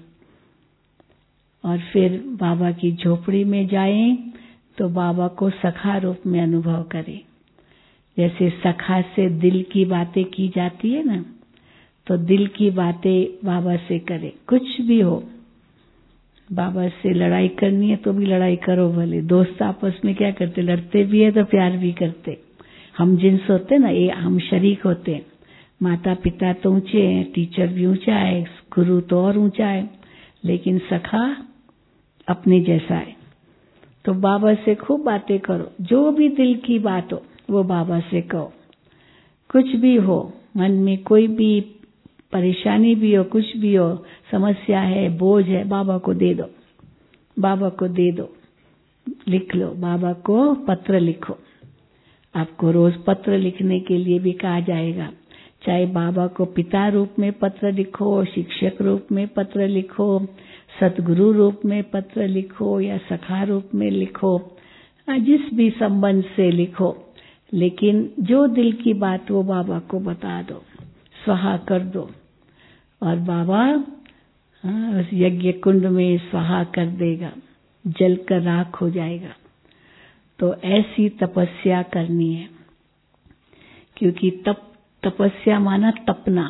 और फिर बाबा की झोपड़ी में जाएं तो बाबा को सखा रूप में अनुभव करें। जैसे सखा से दिल की बातें की जाती है ना, तो दिल की बातें बाबा से करें। कुछ भी हो, बाबा से लड़ाई करनी है तो भी लड़ाई करो। भले दोस्त आपस में क्या करते, लड़ते भी है तो प्यार भी करते। हम जिन्स होते ना, ये हम शरीक होते हैं। माता पिता तो ऊंचे हैं, टीचर भी ऊंचा है, गुरु तो और ऊंचा है, लेकिन सखा अपने जैसा है। तो बाबा से खूब बातें करो। जो भी दिल की बात हो वो बाबा से कहो। कुछ भी हो, मन में कोई भी परेशानी भी हो, कुछ भी हो, समस्या है, बोझ है, बाबा को दे दो, बाबा को दे दो। लिख लो, बाबा को पत्र लिखो। आपको रोज पत्र लिखने के लिए भी कहा जाएगा। चाहे बाबा को पिता रूप में पत्र लिखो, शिक्षक रूप में पत्र लिखो, सतगुरु रूप में पत्र लिखो, या सखा रूप में लिखो, जिस भी संबंध से लिखो, लेकिन जो दिल की बात वो बाबा को बता दो, स्वाहा कर दो। और बाबा हाँ, उस यज्ञ कुंड में स्वाहा कर देगा, जल कर राख हो जाएगा। तो ऐसी तपस्या करनी है, क्योंकि तप तपस्या माना तपना,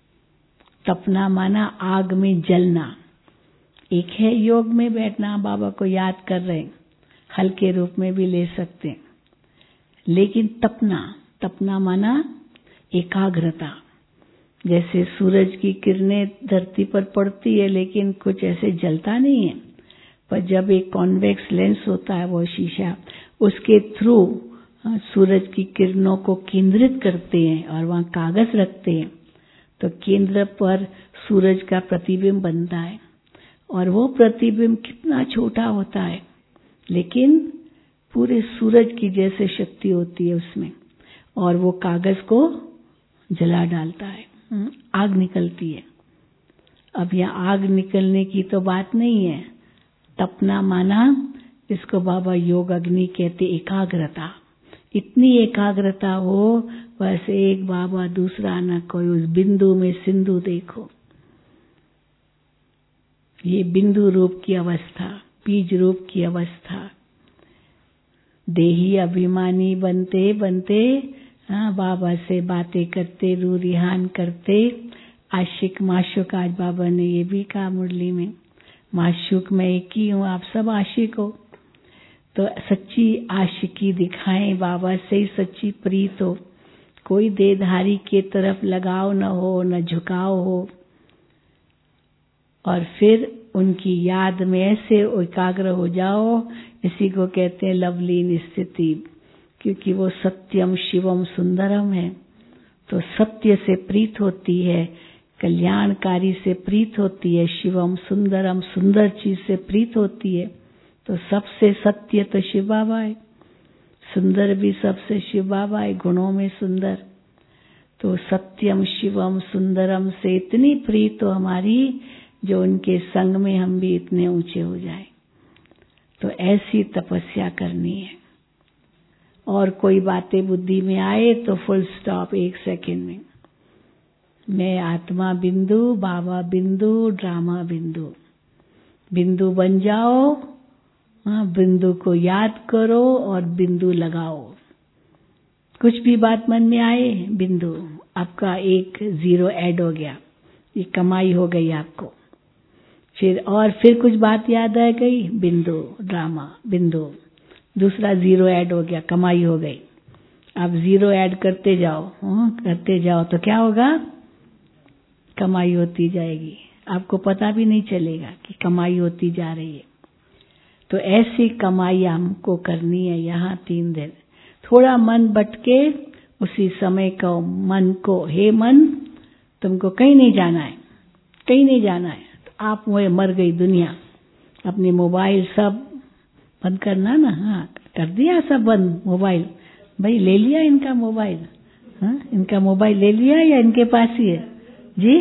तपना माना आग में जलना। एक है योग में बैठना, बाबा को याद कर रहे, हल्के रूप में भी ले सकते हैं। लेकिन तपना, तपना माना एकाग्रता। जैसे सूरज की किरणें धरती पर पड़ती है लेकिन कुछ ऐसे जलता नहीं है, पर जब एक कॉन्वेक्स लेंस होता है, वो शीशा, उसके थ्रू सूरज की किरणों को केंद्रित करते हैं और वहां कागज रखते हैं, तो केंद्र पर सूरज का प्रतिबिंब बनता है। और वो प्रतिबिंब कितना छोटा होता है, लेकिन पूरे सूरज की जैसे शक्ति होती है उसमें, और वो कागज को जला डालता है, आग निकलती है। अब यहाँ आग निकलने की तो बात नहीं है। तपना माना, इसको बाबा योग अग्नि कहते, एकाग्रता। इतनी एकाग्रता हो बस एक बाबा दूसरा न कोई, उस बिंदु में सिंधु देखो। ये बिंदु रूप की अवस्था, बीज रूप की अवस्था। देही अभिमानी बनते बनते हाँ, बाबा से बातें करते, रू रिहान करते, आशिक माशुक। आज बाबा ने ये भी कहा मुरली में, माशुक मैं एक ही हूँ, आप सब आशिक हो। तो सच्ची आशिकी दिखाएं, बाबा से ही सच्ची प्रीत हो। कोई देहधारी के तरफ लगाव न हो, न झुकाव हो, और फिर उनकी याद में ऐसे एकाग्र हो जाओ, इसी को कहते हैं लवलीन स्थिति। क्योंकि वो सत्यम शिवम सुंदरम है, तो सत्य से प्रीत होती है, कल्याणकारी से प्रीत होती है, शिवम सुंदरम सुंदर चीज से प्रीत होती है। तो सबसे सत्य तो शिव बाबा है, सुंदर भी सबसे शिव बाबा है, गुणों में सुंदर। तो सत्यम शिवम सुंदरम से इतनी प्रीत हो हमारी, जो उनके संग में हम भी इतने ऊंचे हो जाएं। तो ऐसी तपस्या करनी है। और कोई बातें बुद्धि में आए तो फुल स्टॉप, एक सेकंड में। मैं आत्मा बिंदु, बाबा बिंदु, ड्रामा बिंदु, बिंदु बन जाओ। हाँ, बिंदु को याद करो और बिंदु लगाओ। कुछ भी बात मन में आए, बिंदु, आपका एक जीरो ऐड हो गया, ये कमाई हो गई आपको। फिर और फिर कुछ बात याद आ गई, बिंदु, ड्रामा बिंदु, दूसरा जीरो ऐड हो गया, कमाई हो गई। आप जीरो ऐड करते जाओ, हाँ, करते जाओ, तो क्या होगा, कमाई होती जाएगी। आपको पता भी नहीं चलेगा कि कमाई होती जा रही है। तो ऐसी कमाई हमको करनी है यहाँ तीन दिन। थोड़ा मन भटके, उसी समय को मन को, हे मन तुमको कहीं नहीं जाना है, कहीं नहीं जाना है। तो आप वो मर गई दुनिया, अपने मोबाइल सब बंद करना ना। हाँ, कर दिया सब बंद मोबाइल, भाई ले लिया इनका मोबाइल, हाँ, इनका मोबाइल ले लिया या इनके पास ही है जी?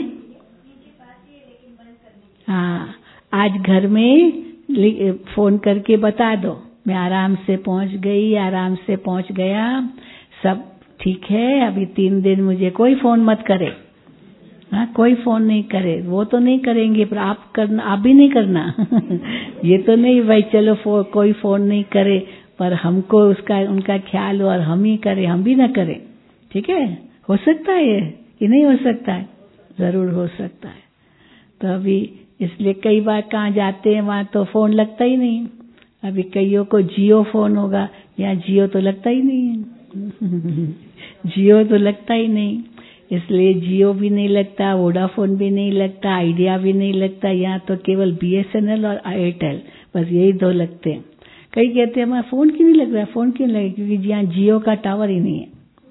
हाँ, आज घर में फोन करके बता दो, मैं आराम से पहुंच गई, आराम से पहुंच गया, सब ठीक है, अभी तीन दिन मुझे कोई फोन मत करे। हाँ, कोई फोन नहीं करे, वो तो नहीं करेंगे, पर आप करना, आप भी नहीं करना। ये तो नहीं भाई चलो फो, कोई फोन नहीं करे, पर हमको उसका उनका ख्याल हो और हम ही करें, हम भी ना करें। ठीक है, हो सकता है ये कि नहीं हो सकता है? जरूर हो सकता है। तो अभी इसलिए कई बार कहाँ जाते हैं वहां तो फोन लगता ही नहीं। अभी कईयों को जियो फोन होगा, यहाँ जियो तो लगता ही नहीं है। जियो तो लगता ही नहीं, इसलिए जियो भी नहीं लगता, वोडाफोन भी नहीं लगता, आइडिया भी नहीं लगता। यहाँ तो केवल बीएसएनएल और एयरटेल, बस यही दो लगते हैं। कई कहते हैं हमारा फोन क्यों नहीं लग रहा, फोन क्यों लगे, क्योंकि यहाँ जियो का टावर ही नहीं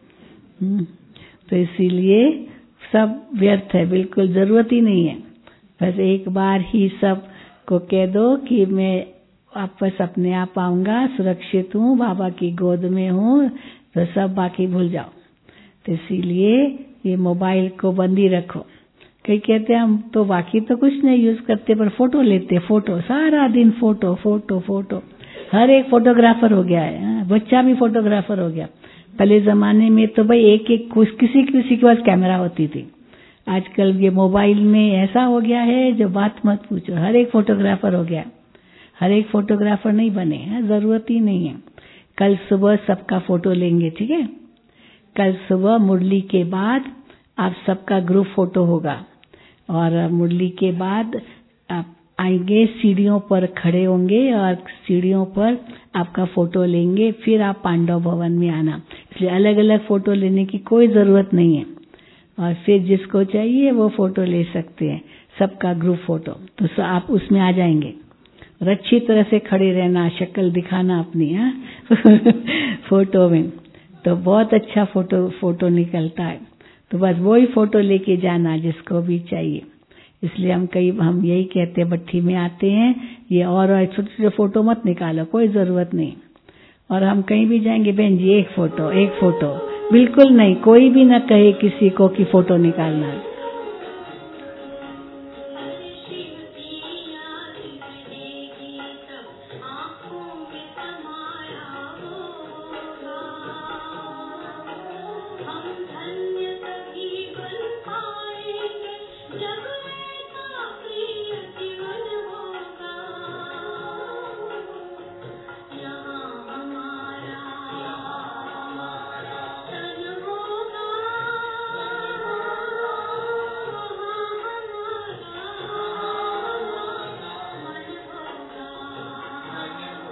है। तो इसीलिए सब व्यर्थ है, बिल्कुल जरूरत ही नहीं है। बस एक बार ही सब को कह दो कि मैं वापस अपने आप आऊंगा, सुरक्षित हूँ, बाबा की गोद में हूँ, तो सब बाकी भूल जाओ। तो इसीलिए ये मोबाइल को बंद ही रखो। कई कहते हैं हम तो बाकी तो कुछ नहीं यूज करते, पर फोटो लेते, फोटो सारा दिन फोटो फोटो फोटो, हर एक फोटोग्राफर हो गया है, बच्चा भी फोटोग्राफर हो गया। पहले जमाने में तो भाई एक एक किसी किसी के पास कैमरा होती थी, आजकल ये मोबाइल में ऐसा हो गया है जो बात मत पूछो, हर एक फोटोग्राफर हो गया। हर एक फोटोग्राफर नहीं बने हैं, जरूरत ही नहीं है। कल सुबह सबका फोटो लेंगे, ठीक है? कल सुबह मुरली के बाद आप सबका ग्रुप फोटो होगा, और मुरली के बाद आप आएंगे, सीढ़ियों पर खड़े होंगे और सीढ़ियों पर आपका फोटो लेंगे, फिर आप पांडव भवन में आना। इसलिए अलग अलग फोटो लेने की कोई जरूरत नहीं है, और फिर जिसको चाहिए वो फोटो ले सकते हैं, सबका ग्रुप फोटो। तो आप उसमें आ जाएंगे और अच्छी तरह से खड़े रहना, शक्ल दिखाना अपनी, हाँ फोटो में, तो बहुत अच्छा फोटो फोटो निकलता है। तो बस वही फोटो लेके जाना जिसको भी चाहिए। इसलिए हम कई हम यही कहते हैं, भट्ठी में आते हैं ये और छोटे छोटे फोटो मत निकालो, कोई जरूरत नहीं। और हम कहीं भी जाएंगे, बहन जी एक फोटो एक फोटो, बिल्कुल नहीं, कोई भी ना कहे किसी को कि फोटो निकालना है।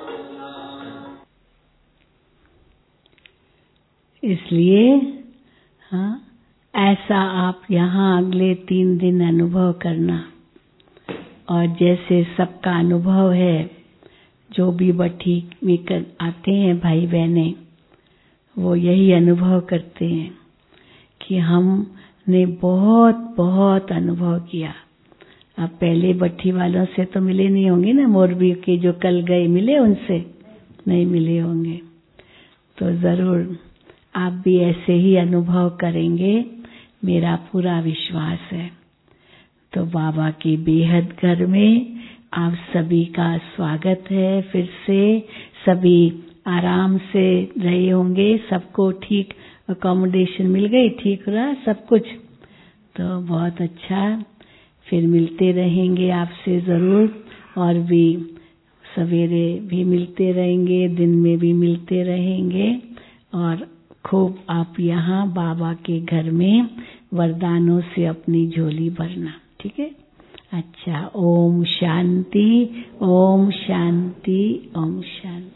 इसलिए हाँ, ऐसा आप यहाँ अगले तीन दिन अनुभव करना। और जैसे सबका अनुभव है, जो भी बठी में कर आते हैं भाई बहनें, वो यही अनुभव करते हैं कि हमने बहुत बहुत अनुभव किया। अब पहले बट्टी वालों से तो मिले नहीं होंगे ना, मोरबी के जो कल गए, मिले उनसे? नहीं मिले होंगे। तो जरूर आप भी ऐसे ही अनुभव करेंगे, मेरा पूरा विश्वास है। तो बाबा के बेहद घर में आप सभी का स्वागत है। फिर से सभी आराम से रहे होंगे, सबको ठीक अकोमोडेशन मिल गई, ठीक रहा सब कुछ, तो बहुत अच्छा। फिर मिलते रहेंगे आपसे जरूर, और भी सवेरे भी मिलते रहेंगे, दिन में भी मिलते रहेंगे। और खूब आप यहाँ बाबा के घर में वरदानों से अपनी झोली भरना, ठीक है? अच्छा, ओम शांति, ओम शांति, ओम शांति।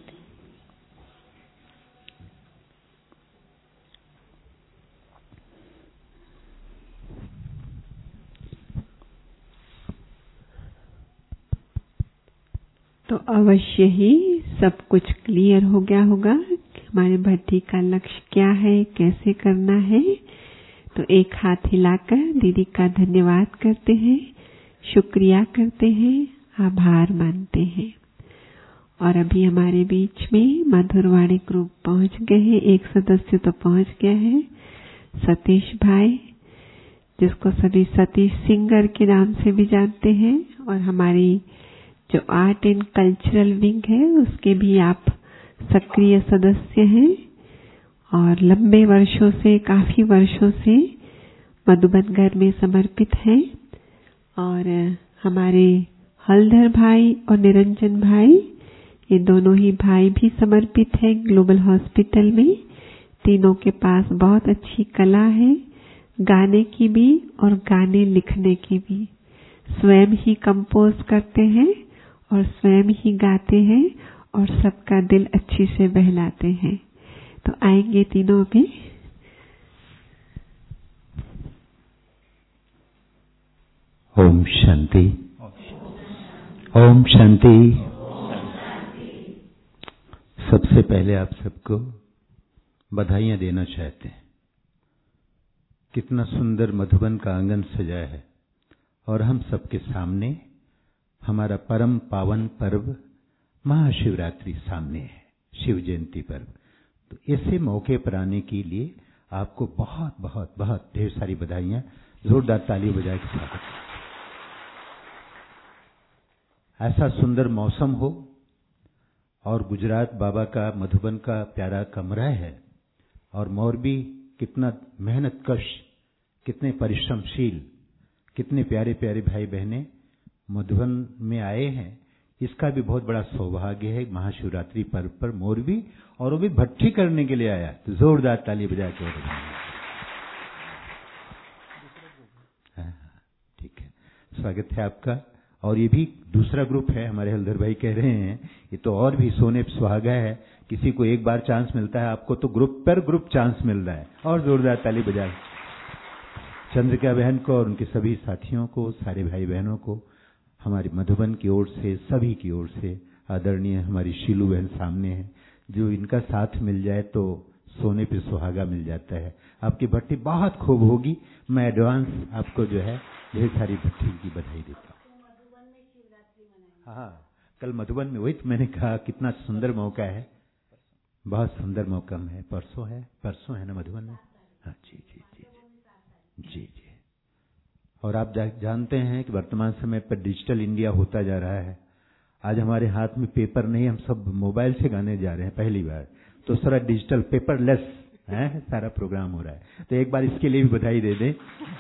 तो अवश्य ही सब कुछ क्लियर हो गया होगा कि हमारे भट्टी का लक्ष्य क्या है, कैसे करना है। तो एक हाथ हिलाकर दीदी का धन्यवाद करते हैं, शुक्रिया करते हैं, आभार मानते हैं। और अभी हमारे बीच में मधुरवाणी ग्रुप पहुंच गए हैं। एक सदस्य तो पहुंच गया है, सतीश भाई, जिसको सभी सतीश सिंगर के नाम से भी जानते हैं। और हमारी जो आर्ट एंड कल्चरल विंग है, उसके भी आप सक्रिय सदस्य हैं और लंबे वर्षों से, काफी वर्षों से मधुबन घर में समर्पित हैं। और हमारे हलधर भाई और निरंजन भाई, ये दोनों ही भाई भी समर्पित हैं ग्लोबल हॉस्पिटल में। तीनों के पास बहुत अच्छी कला है, गाने की भी और गाने लिखने की भी। स्वयं ही कंपोज करते हैं और स्वयं ही गाते हैं और सबका दिल अच्छी से बहलाते हैं। तो आएंगे तीनों भी। ओम शांति, ओम शांति। सबसे पहले आप सबको बधाइयां देना चाहते हैं। कितना सुंदर मधुबन का आंगन सजाया है और हम सबके सामने हमारा परम पावन पर्व महाशिवरात्रि सामने है, शिव जयंती पर्व। तो ऐसे मौके पर आने के लिए आपको बहुत बहुत बहुत ढेर सारी बधाइयां। जोरदार ताली बजा के स्वागत। ऐसा सुंदर मौसम हो और गुजरात बाबा का मधुबन का प्यारा कमरा है और मोरबी कितना मेहनतकश, कितने परिश्रमशील, कितने प्यारे प्यारे भाई बहनें मधुबन में आए हैं, इसका भी बहुत बड़ा सौभाग्य है। महाशिवरात्रि पर्व पर मोरबी, और वो भी भट्टी करने के लिए आया। तो जोरदार ताली बजा के। ठीक है, स्वागत है आपका। और ये भी दूसरा ग्रुप है, हमारे हलधर भाई कह रहे हैं, ये तो और भी सोने पे सुहागा है। किसी को एक बार चांस मिलता है, आपको तो ग्रुप पर ग्रुप चांस मिल रहा है। और जोरदार ताली बजा। चंद्रिका बहन को और उनके सभी साथियों को, सारे भाई बहनों को हमारी मधुबन की ओर से, सभी की ओर से आदरणीय हमारी शीलू बहन सामने है, जो इनका साथ मिल जाए तो सोने पे सुहागा मिल जाता है। आपकी भट्टी बहुत खूब होगी। मैं एडवांस आपको जो है ढेर सारी भट्टी की बधाई देता हूँ। हाँ, कल मधुबन में, वही तो मैंने कहा कितना सुंदर मौका है, बहुत सुंदर मौका है। परसों है, परसों है ना मधुबन में? हाँ जी जी जी जी जी। और आप जानते हैं कि वर्तमान समय पर डिजिटल इंडिया होता जा रहा है। आज हमारे हाथ में पेपर नहीं, हम सब मोबाइल से गाने जा रहे हैं पहली बार। तो सारा डिजिटल, पेपरलेस है, सारा प्रोग्राम हो रहा है। तो एक बार इसके लिए भी बधाई दे दें।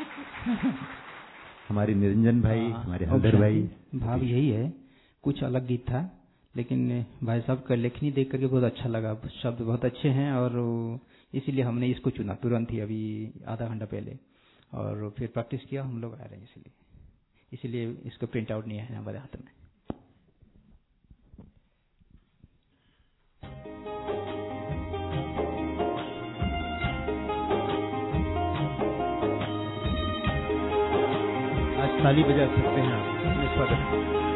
हमारे निरंजन भाई, हमारे हलधर भाई। भाव यही है, कुछ अलग गीत था, लेकिन भाई साहब का लेखनी देख करके बहुत अच्छा लगा। शब्द बहुत अच्छे हैं और इसीलिए हमने इसको चुना तुरंत ही, अभी आधा घंटा पहले। और फिर प्रैक्टिस किया, हम लोग आ रहे हैं, इसलिए इसीलिए इसको प्रिंट आउट नहीं है हमारे हाथ में। ताली बजा सकते हैं आप। स्वागत।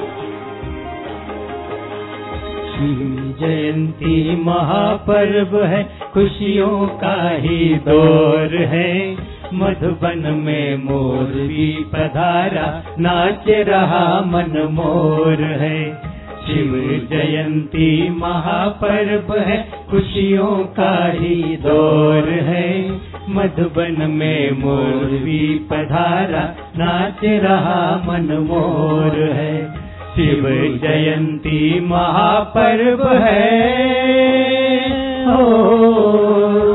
शिव जयंती महापर्व है, खुशियों का ही दौर है। मधुबन में मोर भी पधारा, नाच रहा मन मोर है। शिव जयंती महापर्व है, खुशियों का ही दौर है। मधुबन में मोर भी पधारा, नाच रहा मन मोर है। शिव जयंती महापर्व है हो।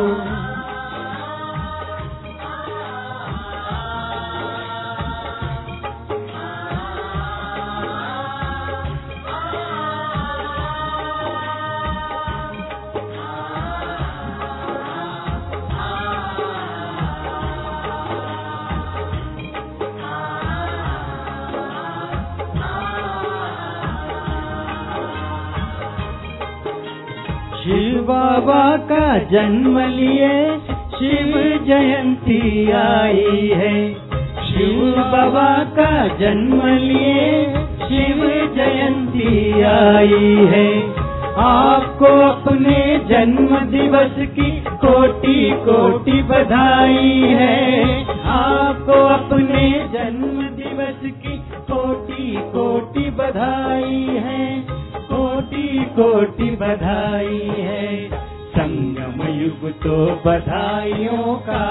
शिव बाबा का जन्म लिए शिव जयंती आई है। शिव बाबा का जन्म लिए शिव जयंती आई है। आपको अपने जन्म दिवस की कोटि कोटि बधाई है। आपको अपने जन्म दिवस की कोटि कोटि बधाई है। कोटि कोटि बधाई है। संगम युग तो बधाइयों का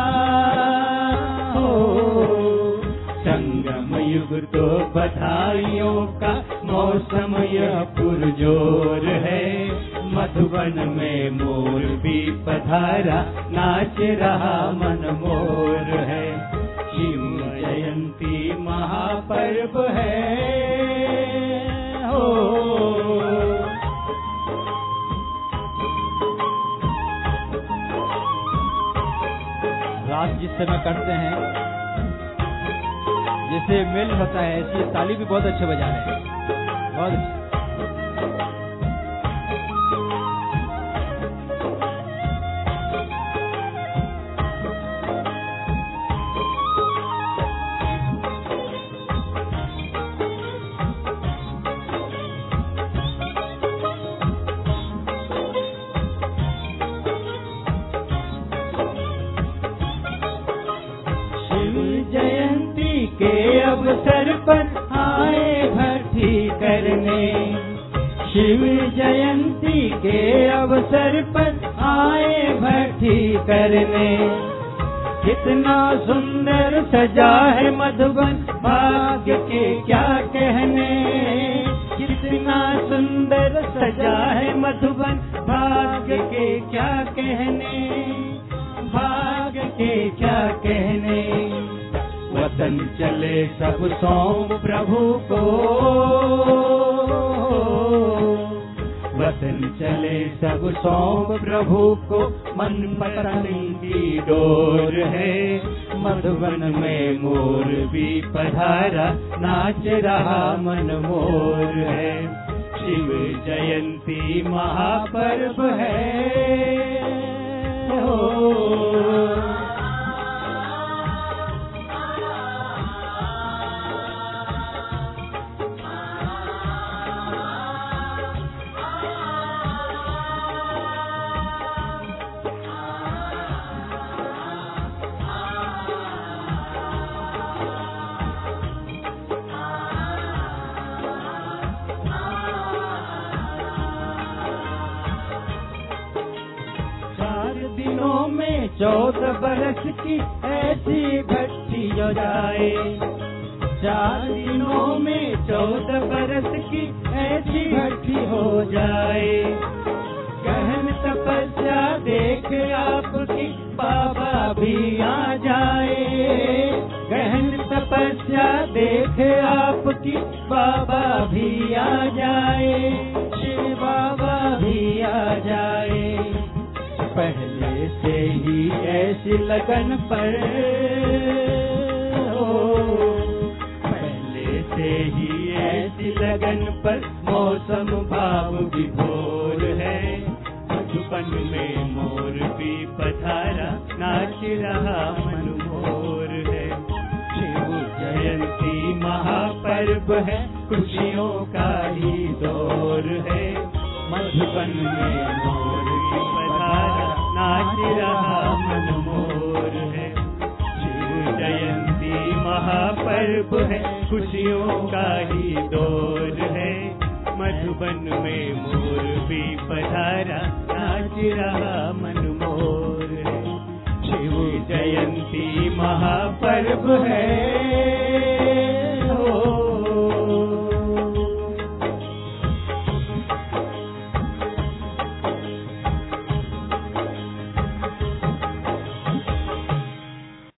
हो। संगम युग तो बधाइयों का मौसम यह पुरजोर है। मधुबन में मोर भी पधारा, नाच रहा मन मोर है। शिव जयंती महापर्व है हो। रात जिस समय करते हैं, जैसे मेल होता है, ऐसी ताली भी बहुत अच्छे बजा रहे हैं, बहुत अच्छे। अवसर पर आए भक्ति करने। शिव जयंती के अवसर पर आए भक्ति करने। कितना सुंदर सजा है मधुबन, भाग्य के क्या कहने। कितना सुंदर सजा है मधुबन, भाग्य के क्या कहने। भाग्य के क्या कहने। वतन चले सब सौंप प्रभु को। वतन चले सब सौंप प्रभु को। मन पतन की डोर है। मधुबन में मोर भी पधारा, नाच रहा मन मोर है। शिव जयंती महापर्व है हो। चौदह बरस की ऐसी भक्ति जो जाए। चार दिनों में चौदह बरस की ऐसी भक्ति हो जाए। गहन तपस्या देख आपकी बाबा भी आ जाए। गहन तपस्या देख आपकी बाबा भी आ जाए। शिव बाबा भी आ जाए। पहले से ही ऐसी लगन पर हो। पहले से ही ऐसी लगन पर मौसम भाव विभोर है। मधुबन में मोर भी पधारा, नाच रहा मन मोर है। शिव जयंती पर्व है, खुशियों का ही दौर है। मधुबन में मोर की पधारा, नाच रहा मन मोर है। शिव जयंती महापर्व है, खुशियों का ही दौर है। मधुबन में मोर भी पधारा, नाच रहा मन मोर है। शिव जयंती महापर्व है।